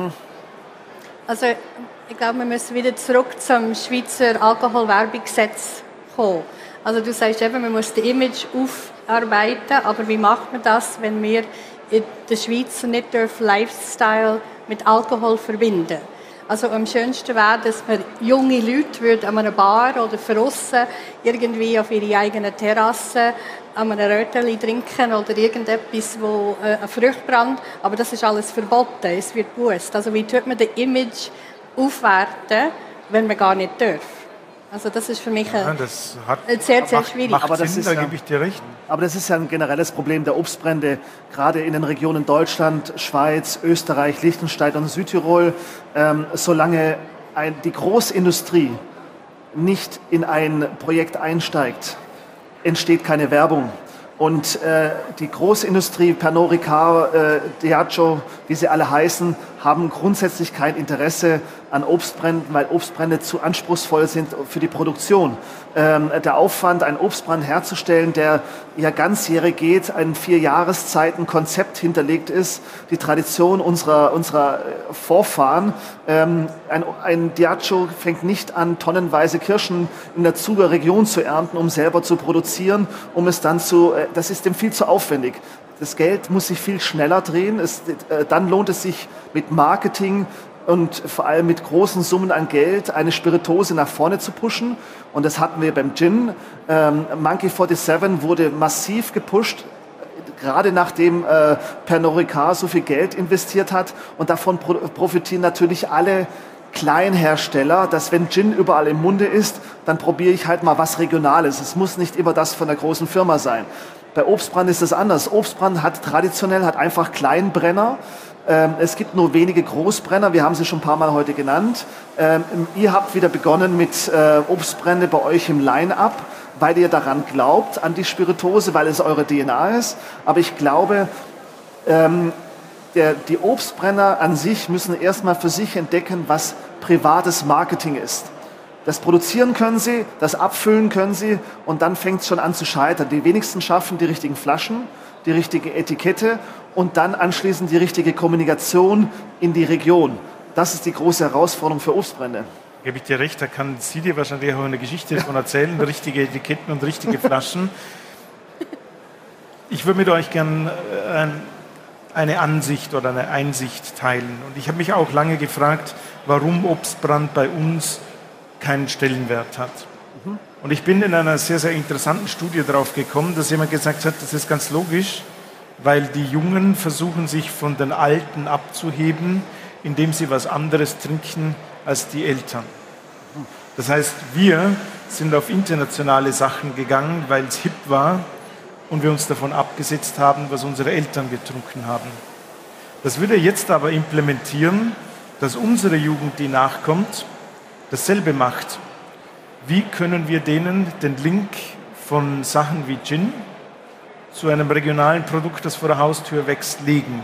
Also ich glaube, wir müssen wieder zurück zum Schweizer Alkoholwerbungsgesetz kommen. Also du sagst eben, man muss das Image aufarbeiten, aber wie macht man das, wenn wir in der Schweiz nicht Lifestyle mit Alkohol verbinden? Also am schönsten wäre, dass man junge Leute an einer Bar oder draussen irgendwie auf ihre eigenen Terrasse an einem Röteli trinken oder irgendetwas, wo ein Fruchtbrand, aber das ist alles verboten, es wird gewusst. Also wie tut man das Image aufwerten, wenn man gar nicht darf. Also das ist für mich das sehr, sehr schwierig. Macht Aber das Sinn, ist da ja- gebe ich dir recht. Aber das ist ja ein generelles Problem der Obstbrände, gerade in den Regionen Deutschland, Schweiz, Österreich, Liechtenstein und Südtirol. Solange die Großindustrie nicht in ein Projekt einsteigt, entsteht keine Werbung. Und die Großindustrie, Pernod Ricard, Diageo, wie sie alle heißen, haben grundsätzlich kein Interesse an Obstbränden, weil Obstbrände zu anspruchsvoll sind für die Produktion. Der Aufwand, einen Obstbrand herzustellen, der ja ganzjährig geht, ein 4 Jahreszeiten Konzept hinterlegt ist, die Tradition unserer Vorfahren. Ein Diageo fängt nicht an, tonnenweise Kirschen in der Zuger Region zu ernten, um selber zu produzieren, um es dann das ist dem viel zu aufwendig. Das Geld muss sich viel schneller drehen. Dann lohnt es sich mit Marketing und vor allem mit großen Summen an Geld eine Spirituose nach vorne zu pushen. Und das hatten wir beim Gin. Monkey 47 wurde massiv gepusht, gerade nachdem Pernod Ricard so viel Geld investiert hat. Und davon profitieren natürlich alle Kleinhersteller, dass wenn Gin überall im Munde ist, dann probiere ich halt mal was Regionales. Es muss nicht immer das von der großen Firma sein. Bei Obstbrand ist es anders. Obstbrand hat einfach Kleinbrenner. Es gibt nur wenige Großbrenner, wir haben sie schon ein paar Mal heute genannt. Ihr habt wieder begonnen mit Obstbrände bei euch im Line-Up, weil ihr daran glaubt, an die Spirituose, weil es eure DNA ist. Aber ich glaube, die Obstbrenner an sich müssen erstmal für sich entdecken, was privates Marketing ist. Das produzieren können sie, das abfüllen können sie und dann fängt es schon an zu scheitern. Die wenigsten schaffen die richtigen Flaschen, die richtige Etikette und dann anschließend die richtige Kommunikation in die Region. Das ist die große Herausforderung für Obstbrände. Gebe ich dir recht, da kann sie dir wahrscheinlich auch eine Geschichte davon erzählen, richtige Etiketten und richtige Flaschen. Ich würde mit euch gern eine Ansicht oder eine Einsicht teilen. Und ich habe mich auch lange gefragt, warum Obstbrand bei uns keinen Stellenwert hat. Und ich bin in einer sehr, sehr interessanten Studie darauf gekommen, dass jemand gesagt hat, das ist ganz logisch, weil die Jungen versuchen, sich von den Alten abzuheben, indem sie was anderes trinken als die Eltern. Das heißt, wir sind auf internationale Sachen gegangen, weil es hip war und wir uns davon abgesetzt haben, was unsere Eltern getrunken haben. Das würde jetzt aber implementieren, dass unsere Jugend, die nachkommt, dasselbe macht. Wie können wir denen den Link von Sachen wie Gin zu einem regionalen Produkt, das vor der Haustür wächst, legen?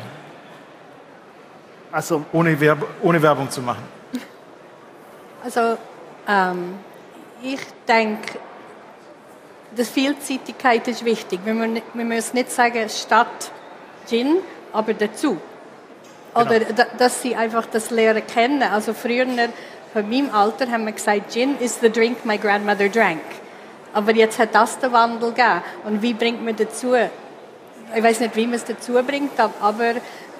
Also ohne Werbung zu machen. Also ich denke, die Vielseitigkeit ist wichtig. Wir müssen nicht sagen, statt Gin, aber dazu. Oder dass sie einfach das Lehren kennen. Also früher, bei meinem Alter, haben wir gesagt, Gin is the drink my grandmother drank. Aber jetzt hat das den Wandel gegeben. Und wie bringt man dazu? Ich weiß nicht, wie man es dazu bringt, aber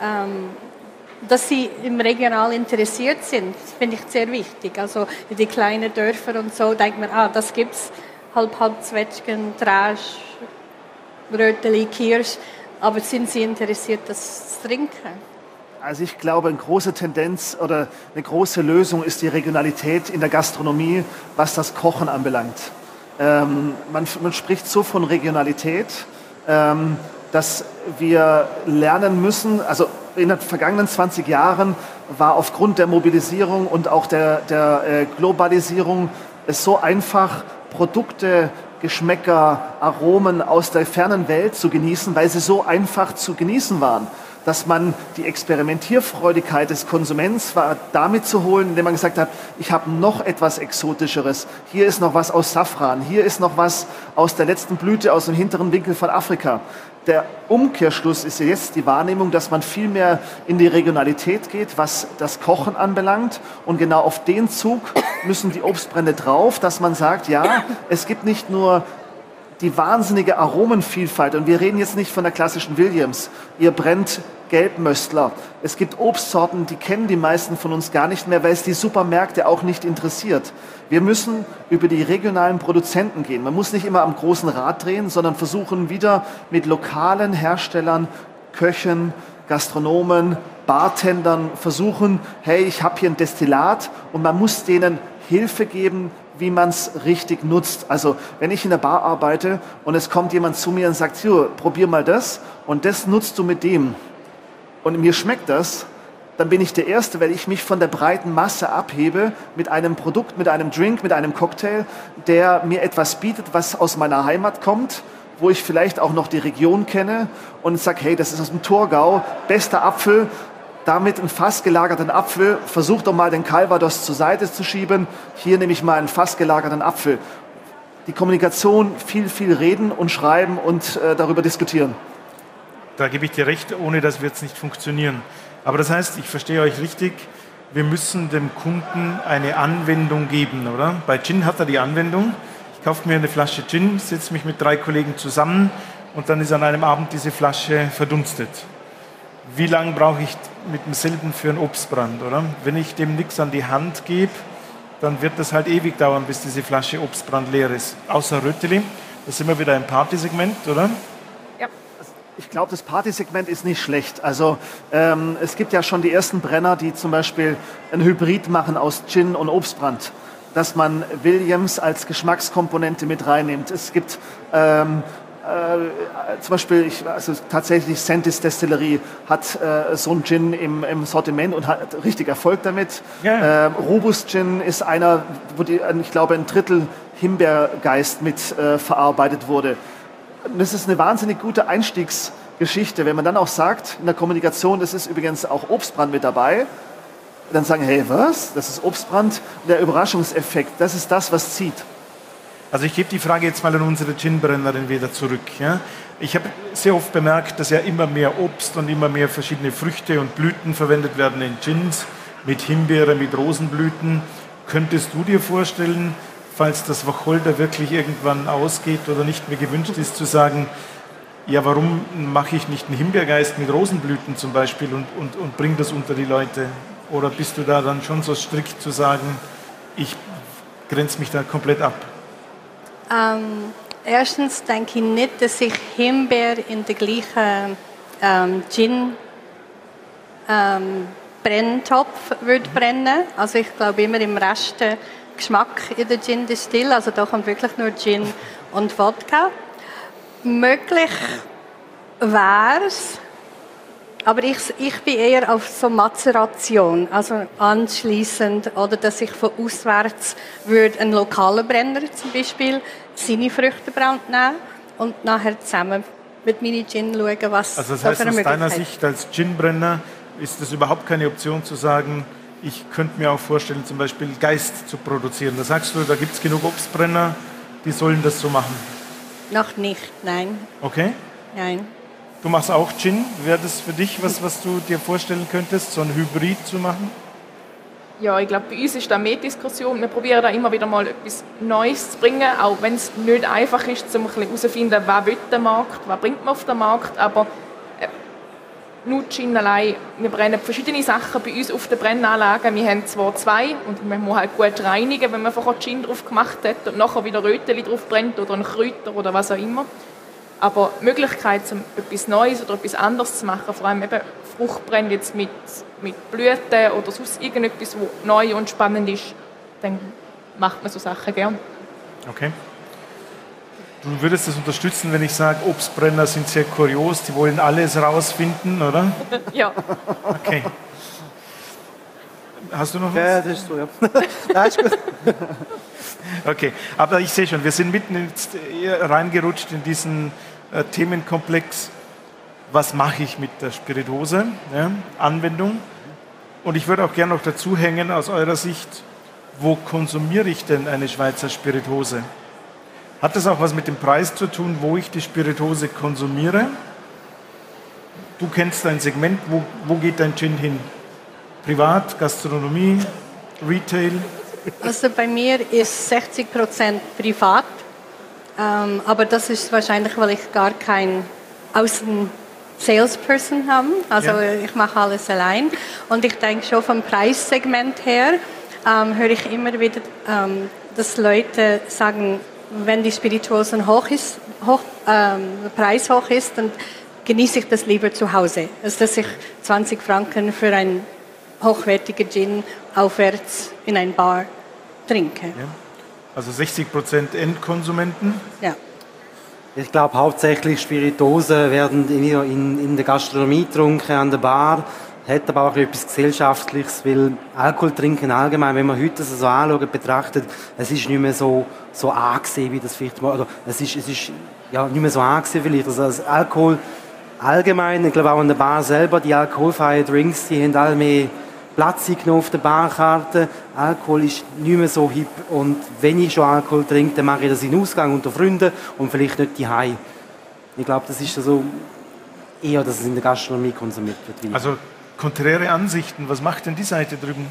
dass sie im Regional interessiert sind, finde ich sehr wichtig. Also in die kleinen Dörfer und so denkt man, das gibt es, halb Zwetschgen, Trash, Röteli, Kirsch, aber sind sie interessiert, das zu trinken? Also ich glaube, eine große Tendenz oder eine große Lösung ist die Regionalität in der Gastronomie, was das Kochen anbelangt. Man spricht so von Regionalität, dass wir lernen müssen, also in den vergangenen 20 Jahren war aufgrund der Mobilisierung und auch der Globalisierung es so einfach, Produkte, Geschmäcker, Aromen aus der fernen Welt zu genießen, weil sie so einfach zu genießen waren. Dass man die Experimentierfreudigkeit des Konsuments war, damit zu holen, indem man gesagt hat, ich habe noch etwas Exotischeres. Hier ist noch was aus Safran, hier ist noch was aus der letzten Blüte, aus dem hinteren Winkel von Afrika. Der Umkehrschluss ist jetzt die Wahrnehmung, dass man viel mehr in die Regionalität geht, was das Kochen anbelangt. Und genau auf den Zug müssen die Obstbrände drauf, dass man sagt, ja, es gibt nicht nur die wahnsinnige Aromenvielfalt. Und wir reden jetzt nicht von der klassischen Williams. Ihr brennt Gelbmöstler. Es gibt Obstsorten, die kennen die meisten von uns gar nicht mehr, weil es die Supermärkte auch nicht interessiert. Wir müssen über die regionalen Produzenten gehen. Man muss nicht immer am großen Rad drehen, sondern versuchen wieder mit lokalen Herstellern, Köchen, Gastronomen, Bartendern versuchen, hey, ich habe hier ein Destillat und man muss denen Hilfe geben, wie man es richtig nutzt. Also wenn ich in der Bar arbeite und es kommt jemand zu mir und sagt, so, probier mal das und das nutzt du mit dem und mir schmeckt das, dann bin ich der Erste, weil ich mich von der breiten Masse abhebe mit einem Produkt, mit einem Drink, mit einem Cocktail, der mir etwas bietet, was aus meiner Heimat kommt, wo ich vielleicht auch noch die Region kenne und sage, hey, das ist aus dem Thurgau, bester Apfel, damit einen fassgelagerten Apfel, versuch doch mal den Calvados zur Seite zu schieben, hier nehme ich mal einen fassgelagerten Apfel. Die Kommunikation, viel reden und schreiben und darüber diskutieren. Da gebe ich dir recht, ohne das wird es nicht funktionieren. Aber das heißt, ich verstehe euch richtig, wir müssen dem Kunden eine Anwendung geben, oder? Bei Gin hat er die Anwendung. Ich kaufe mir eine Flasche Gin, setze mich mit 3 Kollegen zusammen und dann ist an einem Abend diese Flasche verdunstet. Wie lange brauche ich mit demselben für einen Obstbrand, oder? Wenn ich dem nichts an die Hand gebe, dann wird das halt ewig dauern, bis diese Flasche Obstbrand leer ist. Außer Röteli, das sind wir wieder im Partysegment, oder? Ich glaube, das Partysegment ist nicht schlecht. Also es gibt ja schon die ersten Brenner, die zum Beispiel ein Hybrid machen aus Gin und Obstbrand, dass man Williams als Geschmackskomponente mit reinnimmt. Es gibt zum Beispiel, tatsächlich Sentis Destillerie hat so einen Gin im Sortiment und hat richtig Erfolg damit. Ja. Robust Gin ist einer, wo ich glaube, ein Drittel Himbeergeist mit verarbeitet wurde. Das ist eine wahnsinnig gute Einstiegsgeschichte. Wenn man dann auch sagt, in der Kommunikation, das ist übrigens auch Obstbrand mit dabei, dann sagen, hey, was? Das ist Obstbrand. Der Überraschungseffekt, das ist das, was zieht. Also ich gebe die Frage jetzt mal an unsere Gin-Brennerin wieder zurück. Ja? Ich habe sehr oft bemerkt, dass ja immer mehr Obst und immer mehr verschiedene Früchte und Blüten verwendet werden in Gins, mit Himbeere, mit Rosenblüten. Könntest du dir vorstellen, falls das Wacholder wirklich irgendwann ausgeht oder nicht mehr gewünscht ist, zu sagen, ja, warum mache ich nicht einen Himbeergeist mit Rosenblüten zum Beispiel und bringe das unter die Leute? Oder bist du da dann schon so strikt zu sagen, ich grenze mich da komplett ab? Erstens denke ich nicht, dass ich Himbeer in der gleichen Gin Brenntopf würde brennen. Also ich glaube immer im Rest Geschmack in der Gin Distill, also da kommt wirklich nur Gin und Wodka. Möglich wäre es, aber ich bin eher auf so Mazeration, also anschliessend oder dass ich von auswärts würde einen lokalen Brenner zum Beispiel seine Früchtebrand nehmen und nachher zusammen mit meinen Gin schauen, was also das heißt, aus deiner Sicht als Ginbrenner ist es überhaupt keine Option zu sagen, ich könnte mir auch vorstellen, zum Beispiel Geist zu produzieren. Da sagst du, da gibt es genug Obstbrenner, die sollen das so machen. Noch nicht, nein. Okay. Nein. Du machst auch Gin. Wäre das für dich was du dir vorstellen könntest, so ein Hybrid zu machen? Ja, ich glaube, bei uns ist da mehr Diskussion. Wir probieren da immer wieder mal etwas Neues zu bringen, auch wenn es nicht einfach ist, um herauszufinden, was will der Markt, was bringt man auf den Markt. Aber nur Gin allein, wir brennen verschiedene Sachen bei uns auf den Brennanlagen. Wir haben zwar 2 und man muss halt gut reinigen, wenn man vorher Gin drauf gemacht hat und nachher wieder Röteli drauf brennt oder ein Kräuter oder was auch immer. Aber die Möglichkeit, um etwas Neues oder etwas anderes zu machen, vor allem eben Fruchtbrände jetzt mit Blüten oder sonst irgendetwas, was neu und spannend ist, dann macht man so Sachen gern. Okay. Du würdest das unterstützen, wenn ich sage, Obstbrenner sind sehr kurios, die wollen alles rausfinden, oder? Ja. Okay. Hast du noch was? Ja, das ist so, ja. Nein, ist gut. Okay, aber ich sehe schon, wir sind mitten reingerutscht in diesen Themenkomplex. Was mache ich mit der Spirituose? Ja, Anwendung. Und ich würde auch gerne noch dazu hängen, aus eurer Sicht, wo konsumiere ich denn eine Schweizer Spirituose? Hat das auch was mit dem Preis zu tun, wo ich die Spirituose konsumiere? Du kennst dein Segment, wo geht dein Gin hin? Privat, Gastronomie, Retail? Also bei mir ist 60% privat, aber das ist wahrscheinlich, weil ich gar keinen Außen-Salesperson habe. Also ja. Ich mache alles allein. Und ich denke schon vom Preissegment her, höre ich immer wieder, dass Leute sagen, wenn die Spirituosen der Preis hoch ist, dann genieße ich das lieber zu Hause, als dass ich 20 Franken für einen hochwertigen Gin aufwärts in ein Bar trinke. Ja. Also 60% Endkonsumenten? Ja. Ich glaube, hauptsächlich Spirituosen werden in der Gastronomie getrunken, an der Bar. Hat aber auch etwas Gesellschaftliches, weil Alkohol trinken allgemein, wenn man heute das so anschaut, betrachtet, es ist nicht mehr so angesehen, wie das vielleicht mal, oder es ist ja nicht mehr so angesehen vielleicht. Also das Alkohol allgemein, ich glaube auch an der Bar selber, die alkoholfreien Drinks, die haben alle mehr Platz genommen auf der Barkarte. Alkohol ist nicht mehr so hip und wenn ich schon Alkohol trinke, dann mache ich das in Ausgang unter Freunden und vielleicht nicht daheim. Ich glaube, das ist so eher, dass es in der Gastronomie konsumiert wird. Also konträre Ansichten. Was macht denn die Seite drüben?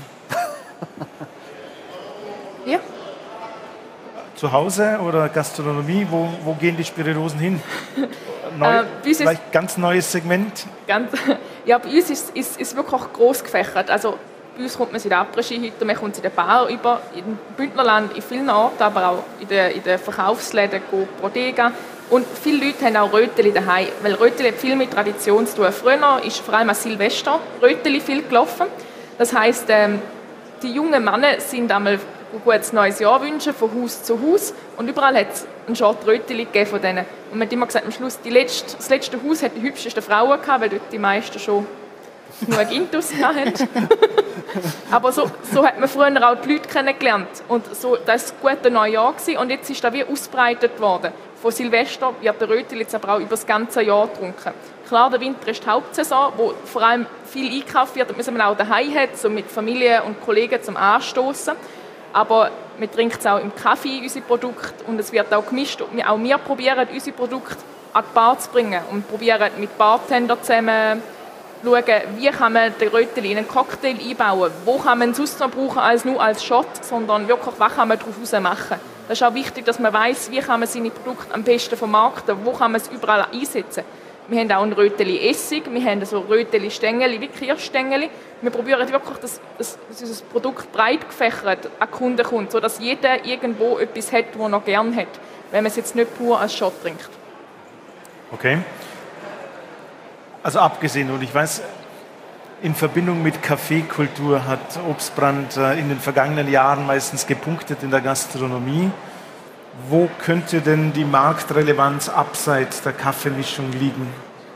Ja. Zu Hause oder Gastronomie? Wo gehen die Spirituosen hin? Vielleicht ganz neues Segment? Ja, bei uns ist es wirklich auch gross gefächert. Also bei uns kommt man es in der Après-Ski heute, man kommt es in den Bar über, im Bündnerland, in vielen Orten, aber auch in den Verkaufsläden, Bodega. Und viele Leute haben auch Röteli daheim, weil Röteli hat viel mit Tradition zu tun. Früher ist vor allem an Silvester Röteli viel gelaufen. Das heisst, die jungen Männer sind einmal ein gutes neues Jahr wünschen, von Haus zu Haus. Und überall hat es einen Short Röteli gegeben von denen. Und man hat immer gesagt, am Schluss, das letzte Haus hat die hübschesten Frauen gehabt, weil dort die meisten schon genug Intus hatten. Aber so hat man früher auch die Leute kennengelernt. Und so, das war ein gutes neues Jahr gewesen. Und jetzt ist das wie ausgebreitet worden. Von Silvester wird der Röteli jetzt aber auch über das ganze Jahr getrunken. Klar, der Winter ist die Hauptsaison, wo vor allem viel einkauft wird und man auch daheim hat, so mit Familie und Kollegen zum Anstoßen. Aber man trinkt es auch im Kaffee, unsere Produkte, und es wird auch gemischt. Auch wir probieren, unsere Produkte an die Bar zu bringen und probieren mit Bartendern zusammen zu schauen, wie kann man den Röteli in einen Cocktail einbauen, wo kann man es sonst noch brauchen als nur als Shot, sondern wirklich, was kann man daraus machen. Das ist auch wichtig, dass man weiss, wie kann man seine Produkte am besten vermarkten, wo kann man es überall einsetzen. Wir haben auch einen Röteli-Essig, wir haben so Röteli-Stängeli wie Kirschstängeli. Wir probieren wirklich, dass unser Produkt breit gefächert an Kunden kommt, sodass jeder irgendwo etwas hat, was er noch gerne hat, wenn man es jetzt nicht pur als Shot trinkt. Okay. Also abgesehen, und ich weiß, in Verbindung mit Kaffeekultur hat Obstbrand in den vergangenen Jahren meistens gepunktet in der Gastronomie. Wo könnte denn die Marktrelevanz abseits der Kaffeemischung liegen?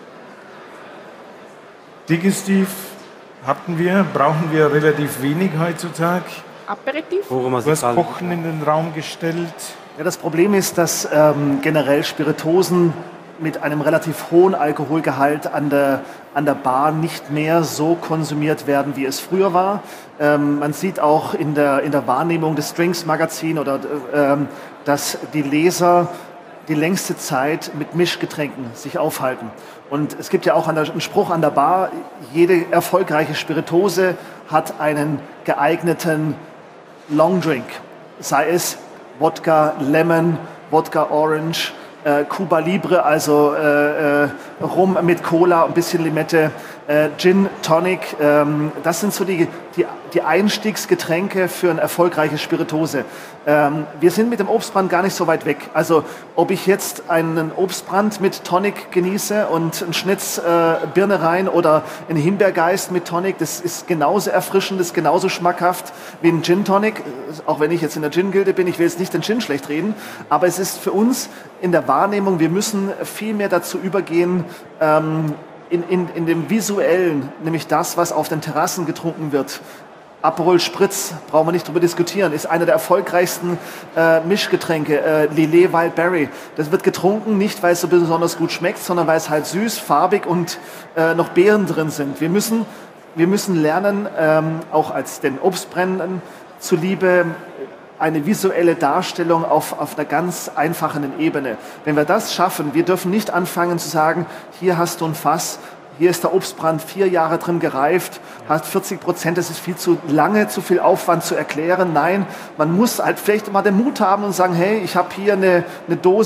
Digestiv brauchen wir relativ wenig heutzutage. Aperitif? Du hast Kochen in den Raum gestellt. Ja, das Problem ist, dass generell Spirituosen mit einem relativ hohen Alkoholgehalt an der Bar nicht mehr so konsumiert werden, wie es früher war. Man sieht auch in der Wahrnehmung des Drinks-Magazin dass die Leser die längste Zeit mit Mischgetränken sich aufhalten. Und es gibt ja auch einen Spruch an der Bar, jede erfolgreiche Spirituose hat einen geeigneten Longdrink, sei es Wodka Lemon, Wodka Orange, Cuba Libre, also Rum mit Cola, ein bisschen Limette, Gin Tonic. Das sind so die Einstiegsgetränke für eine erfolgreiche Spirituose. Wir sind mit dem Obstbrand gar nicht so weit weg. Also ob ich jetzt einen Obstbrand mit Tonic genieße und einen Schnitz Birne rein oder einen Himbeergeist mit Tonic, das ist genauso erfrischend, das ist genauso schmackhaft wie ein Gin Tonic. Auch wenn ich jetzt in der Gin-Gilde bin, ich will jetzt nicht den Gin schlecht reden, aber es ist für uns in der Wahrnehmung, wir müssen viel mehr dazu übergehen, in dem Visuellen, nämlich das, was auf den Terrassen getrunken wird. Aperol Spritz, brauchen wir nicht drüber diskutieren, ist einer der erfolgreichsten Mischgetränke, Lillet Wildberry. Das wird getrunken, nicht weil es so besonders gut schmeckt, sondern weil es halt süß, farbig und noch Beeren drin sind. Wir müssen lernen, auch als den Obstbränden zuliebe, eine visuelle Darstellung auf einer ganz einfachen Ebene. Wenn wir das schaffen, wir dürfen nicht anfangen zu sagen, hier hast du ein Fass, hier ist der Obstbrand 4 Jahre drin gereift, hat 40%, das ist viel zu lange, zu viel Aufwand zu erklären. Nein, man muss halt vielleicht mal den Mut haben und sagen, hey, ich habe hier eine Dose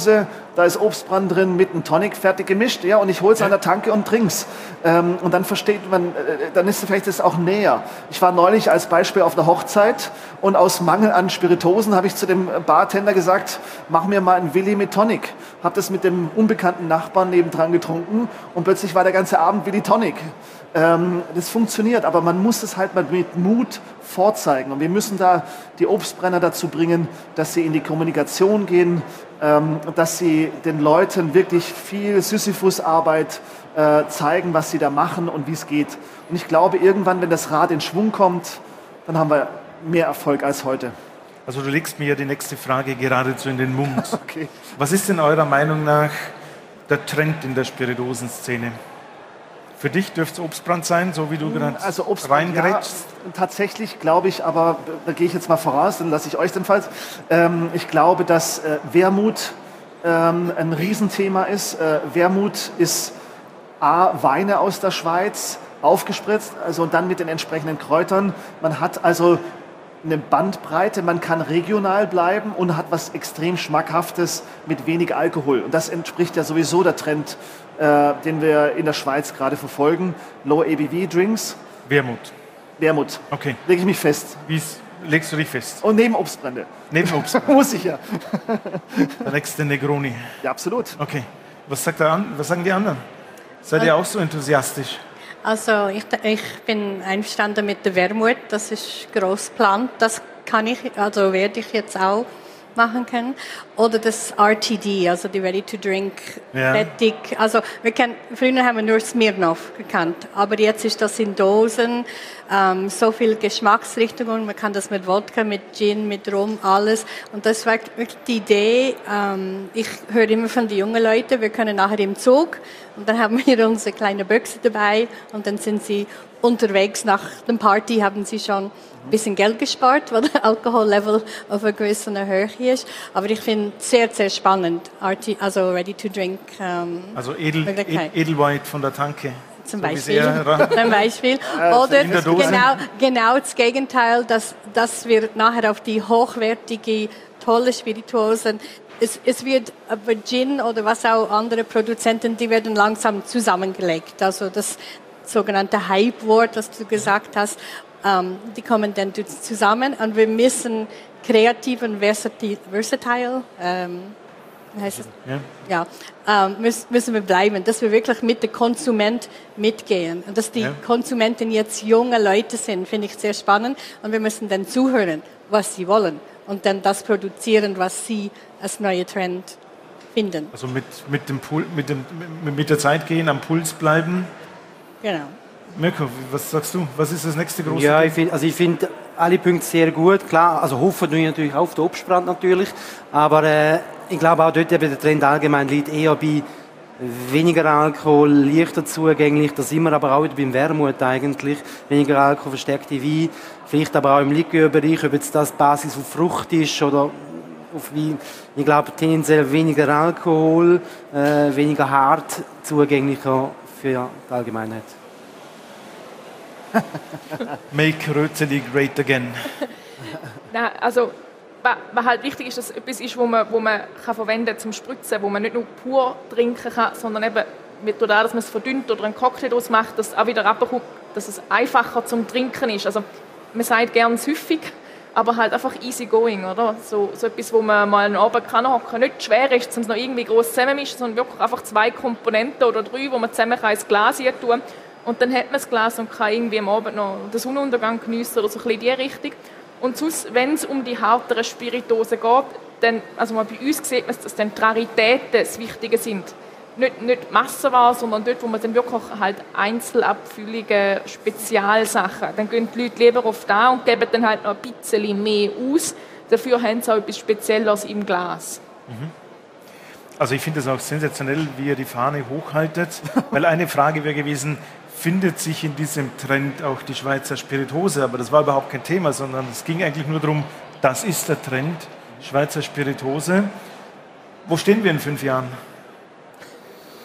da ist Obstbrand drin mit einem Tonic fertig gemischt, ja, und ich hole es an der Tanke und trink's. Und dann versteht man, dann ist vielleicht das auch näher. Ich war neulich als Beispiel auf einer Hochzeit und aus Mangel an Spiritosen habe ich zu dem Bartender gesagt, mach mir mal einen Willi mit Tonic. Habe das mit dem unbekannten Nachbarn nebendran getrunken und plötzlich war der ganze Abend Willi Tonic. Das funktioniert, aber man muss es halt mal mit Mut vorzeigen. Und wir müssen da die Obstbrenner dazu bringen, dass sie in die Kommunikation gehen, dass sie den Leuten wirklich viel Sisyphus-Arbeit zeigen, was sie da machen und wie es geht. Und ich glaube, irgendwann, wenn das Rad in Schwung kommt, dann haben wir mehr Erfolg als heute. Also du legst mir ja die nächste Frage geradezu in den Mund. Okay. Was ist denn eurer Meinung nach der Trend in der Spirituosenszene? Für dich dürfte es Obstbrand sein, so wie du gerade reingrätschst? Ja, tatsächlich glaube ich, aber da gehe ich jetzt mal voraus, dann lasse ich euch den Fall. Ich glaube, dass Wermut ein Riesenthema ist. Wermut ist Weine aus der Schweiz, aufgespritzt, also und dann mit den entsprechenden Kräutern. Man hat also eine Bandbreite, man kann regional bleiben und hat was extrem Schmackhaftes mit wenig Alkohol. Und das entspricht ja sowieso der Trend, den wir in der Schweiz gerade verfolgen. Low ABV Drinks. Wermut. Okay. Lege ich mich fest. Legst du dich fest? Und neben Obstbrände. Neben Obstbrände. Muss ich ja. Der nächste Negroni. Ja, absolut. Okay. Was sagen die anderen? Seid ihr auch so enthusiastisch? Also ich bin einverstanden mit der Wermut, das ist gross geplant, das werde ich jetzt auch machen können. Oder das RTD, also die Ready-to-Drink, fertig. Also früher haben wir nur Smirnoff gekannt, aber jetzt ist das in Dosen, so viel Geschmacksrichtungen, man kann das mit Wodka, mit Gin, mit Rum, alles. Und das war wirklich die Idee, ich höre immer von den jungen Leuten, wir können nachher im Zug und dann haben wir unsere kleine Büchse dabei und dann sind sie unterwegs nach dem Party, haben sie schon ein bisschen Geld gespart, weil der Alkohollevel auf einer gewissen Höhe ist. Aber ich finde es sehr, sehr spannend, also Ready to Drink. Also Edelwhite von der Tanke. Zum Beispiel. Oder genau das Gegenteil, dass wir nachher auf die hochwertige, tolle Spirituosen, es wird aber Gin oder was auch andere Produzenten, die werden langsam zusammengelegt. Also das sogenannte Hype-Wort, das du gesagt hast, die kommen dann zusammen und wir müssen kreativ und versatile, heißt es? Ja. Müssen wir bleiben, dass wir wirklich mit dem Konsument mitgehen. Und dass die Konsumenten jetzt junge Leute sind, finde ich sehr spannend. Und wir müssen dann zuhören, was sie wollen. Und dann das produzieren, was sie als neue Trend finden. Also mit der Zeit gehen, am Puls bleiben. Genau. Mirko, was sagst du? Was ist das nächste große? Ja, ich finde alle Punkte sehr gut. Klar, also hoffen wir natürlich auf den Obstbrand natürlich. Aber ich glaube auch dort eben der Trend allgemein liegt eher bei weniger Alkohol, leichter zugänglich. Da sind wir aber auch beim Wermut eigentlich. Weniger Alkohol, verstärkte Wein. Vielleicht aber auch im Likörbereich, ob jetzt das Basis auf Frucht ist oder auf Wein. Ich glaube tendenziell weniger Alkohol, weniger hart zugänglicher für die Allgemeinheit. Make Rötzeli great again. Nein, also was halt wichtig ist, dass es etwas ist, wo man kann verwenden zum Spritzen, wo man nicht nur pur trinken kann, sondern eben dadurch, dass man es verdünnt oder einen Cocktail daraus macht, dass es auch wieder runterkommt, dass es einfacher zum Trinken ist. Also man sagt gerne häufig, aber halt einfach easy going, oder? So etwas, wo man mal einen Abend kann hocken, nicht schwer ist, um es noch irgendwie groß zusammenmischen, sondern wirklich einfach 2 Komponenten oder 3, wo man zusammen ins Glas tun kann. Und dann hat man das Glas und kann irgendwie am Abend noch den Sonnenuntergang geniessen oder so ein bisschen in die Richtung. Und sonst, wenn es um die härteren Spirituosen geht, dann, also bei uns sieht man, dass dann die Raritäten das Wichtige sind. Nicht Massenware, sondern dort, wo man dann wirklich halt Einzelabfüllungen, Spezialsachen, dann gehen die Leute lieber auf da und geben dann halt noch ein bisschen mehr aus. Dafür haben sie auch etwas Spezielles im Glas. Also ich finde es auch sensationell, wie ihr die Fahne hochhaltet, weil eine Frage wäre gewesen, findet sich in diesem Trend auch die Schweizer Spiritose? Aber das war überhaupt kein Thema, sondern es ging eigentlich nur darum, das ist der Trend, Schweizer Spiritose. Wo stehen wir in 5 Jahren?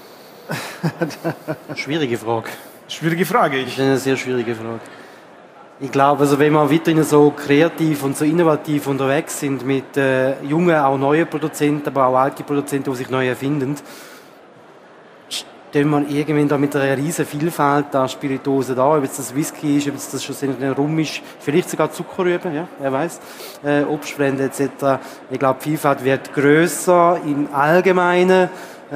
Schwierige Frage. Schwierige Frage. Das ist eine sehr schwierige Frage. Ich glaube, also wenn wir weiterhin so kreativ und so innovativ unterwegs sind mit jungen, auch neuen Produzenten, aber auch alten Produzenten, die sich neu erfinden, stehen wir irgendwann da mit einer riesen Vielfalt an Spirituosen da, ob es das Whisky ist, ob es das schon Rum ist, vielleicht sogar Zuckerrüben, ja, wer weiß, Obstbrände etc. Ich glaube, die Vielfalt wird grösser im Allgemeinen.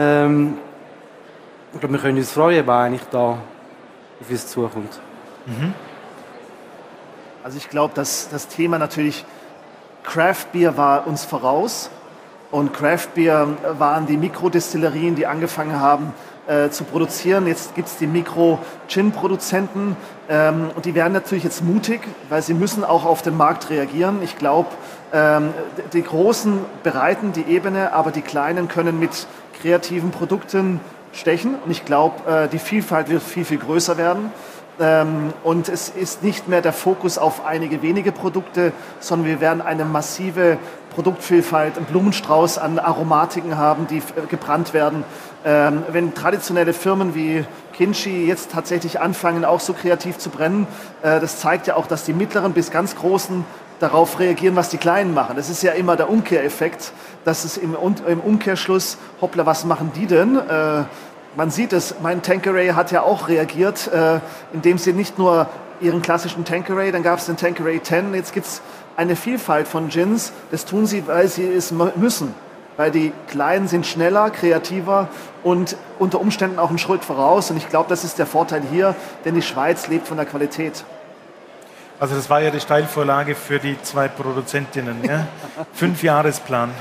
Ich glaube, wir können uns freuen, was eigentlich da auf uns zukommt. Mhm. Also ich glaube, dass das Thema natürlich Craft Beer war uns voraus und Craft Beer waren die Mikrodestillerien, die angefangen haben zu produzieren. Jetzt gibt es die Mikro-Gin-Produzenten und die werden natürlich jetzt mutig, weil sie müssen auch auf den Markt reagieren. Ich glaube, die Großen bereiten die Ebene, aber die Kleinen können mit kreativen Produkten stechen und ich glaube, die Vielfalt wird viel, viel größer werden. Und es ist nicht mehr der Fokus auf einige wenige Produkte, sondern wir werden eine massive Produktvielfalt, einen Blumenstrauß an Aromatiken haben, die gebrannt werden. Wenn traditionelle Firmen wie Kinchi jetzt tatsächlich anfangen, auch so kreativ zu brennen, das zeigt ja auch, dass die mittleren bis ganz großen darauf reagieren, was die Kleinen machen. Das ist ja immer der Umkehreffekt, dass es im Umkehrschluss, hoppla, was machen die denn? Man sieht es, mein Tanqueray hat ja auch reagiert, indem sie nicht nur ihren klassischen Tanqueray, dann gab es den Tanqueray 10, jetzt gibt es eine Vielfalt von Gins, das tun sie, weil sie es müssen. Weil die Kleinen sind schneller, kreativer und unter Umständen auch einen Schritt voraus. Und ich glaube, das ist der Vorteil hier, denn die Schweiz lebt von der Qualität. Also das war ja die Steilvorlage für die 2 Produzentinnen, ja? 5-Jahresplan.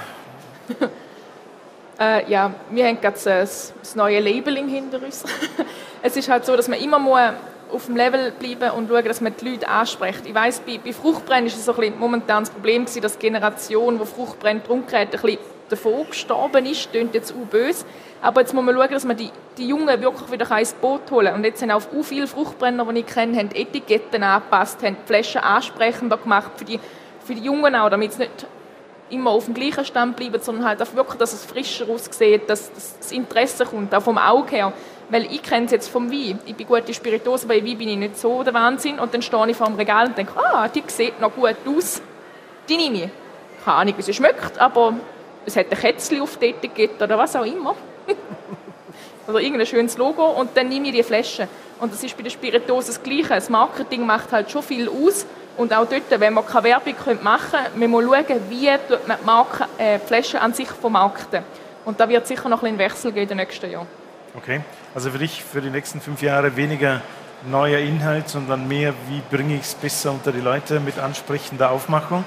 Ja, wir haben gerade das neue Labeling hinter uns. Es ist halt so, dass man immer auf dem Level bleiben und schauen, dass man die Leute anspricht. Ich weiss, bei Fruchtbrennen ist es so ein bisschen momentan das Problem gewesen, dass die Generation, die Fruchtbrennen getrunken hat, ein bisschen davon gestorben ist. Das klingt jetzt böse. Aber jetzt muss man schauen, dass man die Jungen wirklich wieder ins Boot holen kann. Und jetzt haben auch viele Fruchtbrenner, die ich kenne, haben Etiketten angepasst, haben die Flaschen ansprechender gemacht für die Jungen auch, damit es nicht immer auf dem gleichen Stand bleiben, sondern halt auch wirklich, dass es frischer aussieht, dass das Interesse kommt, auch vom Auge her. Weil ich kenne es jetzt vom Wein. Ich bin gute Spirituose, bei Wein bin ich nicht so der Wahnsinn. Und dann stehe ich vor dem Regal und denke, die sieht noch gut aus. Die nehme ich. Keine Ahnung, wie sie schmeckt, aber es hat ein Kätzchen auf der Etikette oder was auch immer. Oder irgendein schönes Logo und dann nehme ich die Flasche. Und das ist bei den Spirituosen das Gleiche. Das Marketing macht halt schon viel aus. Und auch dort, wenn man keine Werbung machen könnte, man muss schauen, wie man die Flasche an sich vermarkten. Und da wird sicher noch ein Wechsel geben in den nächsten Jahren. Okay, also für dich für die nächsten 5 Jahre weniger neuer Inhalt, sondern mehr, wie bringe ich es besser unter die Leute mit ansprechender Aufmachung?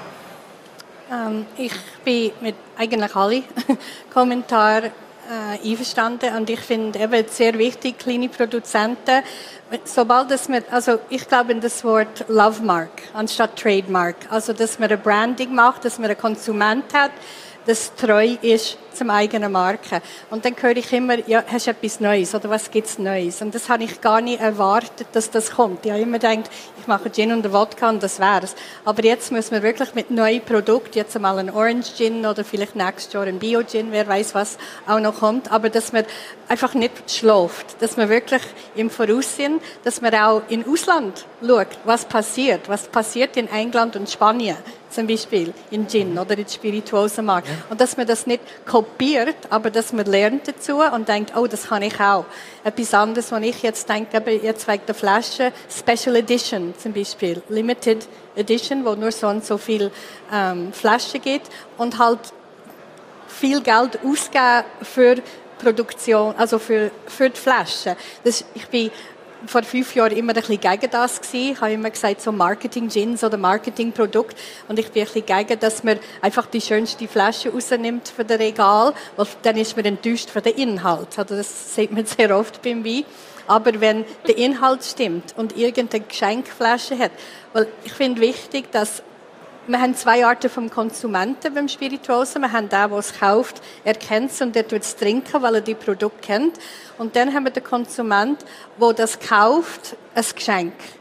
Ich bin mit eigentlich allen Kommentaren einverstanden und ich finde eben sehr wichtig, kleine Produzenten, sobald dass man, also ich glaube in das Wort Love Mark anstatt Trademark, also dass man ein Branding macht, dass man einen Konsument hat, das treu ist zum eigenen Marke. Und dann höre ich immer, ja, hast du etwas Neues oder was gibt's Neues? Und das habe ich gar nicht erwartet, dass das kommt. Ich habe immer gedacht, ich mache Gin und Wodka und das wär's. Aber jetzt müssen wir wirklich mit neuen Produkten, jetzt einmal ein Orange Gin oder vielleicht nächstes Jahr ein Bio Gin, wer weiß was auch noch kommt, aber dass man einfach nicht schläft, dass wir wirklich im Voraus sind, dass man auch im Ausland schaut, was passiert in England und Spanien zum Beispiel, in Gin oder in Spirituosenmarkt. Ja. Und dass man das nicht kopiert, aber dass man lernt dazu und denkt, oh, das kann ich auch. Etwas anderes, was ich jetzt denke, jetzt wegen der Flasche, Special Edition zum Beispiel, Limited Edition, wo nur so und so viel Flaschen gibt und halt viel Geld ausgeben für Produktion, also für die Flaschen. Ich bin vor 5 Jahren immer ein bisschen gegen das gewesen. Ich habe immer gesagt, so Marketing-Gins oder Marketing-Produkt. Und ich bin ein bisschen gegen, dass man einfach die schönste Flasche rausnimmt für das Regal, weil dann ist man enttäuscht von dem Inhalt. Also das sieht man sehr oft beim Wein. Aber wenn der Inhalt stimmt und irgendeine Geschenkflasche hat, weil ich finde wichtig, dass wir haben 2 Arten vom Konsumenten beim Spirituosen. Wir haben den, der es kauft, er kennt es und er tut es trinken, weil er die Produkte kennt. Und dann haben wir den Konsument, der das kauft, ein Geschenk.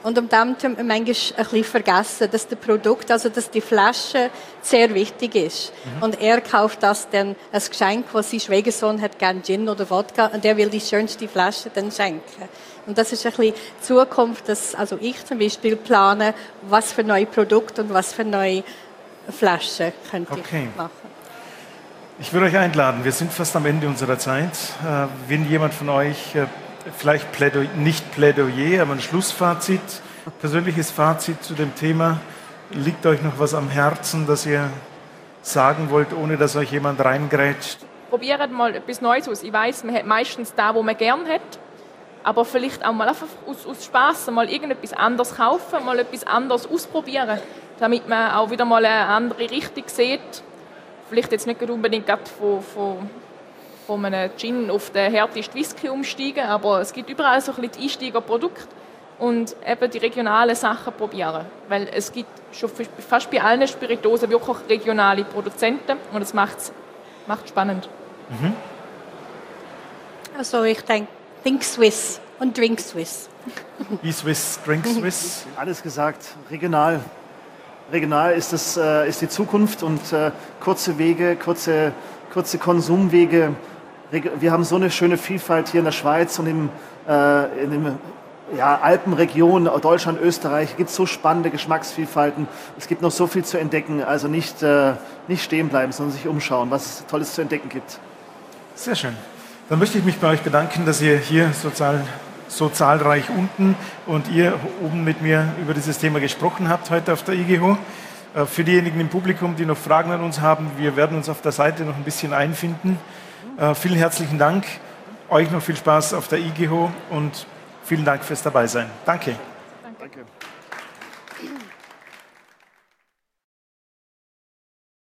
Und um dem tun wir manchmal ein bisschen vergessen, dass das Produkt, also dass die Flasche sehr wichtig ist. Und er kauft das dann als Geschenk, was sein Schwiegersohn hat gern Gin oder Wodka und er will die schönste Flasche dann schenken. Und das ist ein bisschen die Zukunft, dass also ich zum Beispiel plane, was für neue Produkte und was für neue Flaschen könnte ich machen. Ich würde euch einladen, wir sind fast am Ende unserer Zeit. Wenn jemand von euch vielleicht nicht Plädoyer, aber ein Schlussfazit, persönliches Fazit zu dem Thema, liegt euch noch was am Herzen, das ihr sagen wollt, ohne dass euch jemand reingrätscht? Probiert mal etwas Neues aus. Ich weiss, man hat meistens das, was man gerne hat, aber vielleicht auch mal einfach aus Spass mal irgendetwas anderes kaufen, mal etwas anderes ausprobieren, damit man auch wieder mal eine andere Richtung sieht. Vielleicht jetzt nicht unbedingt von einem Gin auf den härtesten Whisky umsteigen, aber es gibt überall so ein bisschen die Einsteigerprodukte und eben die regionalen Sachen probieren. Weil es gibt schon fast bei allen Spirituosen wirklich regionale Produzenten und das macht spannend. Also ich denke, think Swiss und drink Swiss. Be Swiss, drink Swiss. Alles gesagt, regional. Regional ist die Zukunft und kurze Wege, kurze Konsumwege. Wir haben so eine schöne Vielfalt hier in der Schweiz und in der Alpenregion, Deutschland, Österreich, gibt es so spannende Geschmacksvielfalten. Es gibt noch so viel zu entdecken, also nicht stehen bleiben, sondern sich umschauen, was es Tolles zu entdecken gibt. Sehr schön. Dann möchte ich mich bei euch bedanken, dass ihr hier so zahlreich unten und ihr oben mit mir über dieses Thema gesprochen habt heute auf der IGHO. Für diejenigen im Publikum, die noch Fragen an uns haben, wir werden uns auf der Seite noch ein bisschen einfinden. Vielen herzlichen Dank. Euch noch viel Spaß auf der IGHO und vielen Dank fürs Dabeisein. Danke. Danke.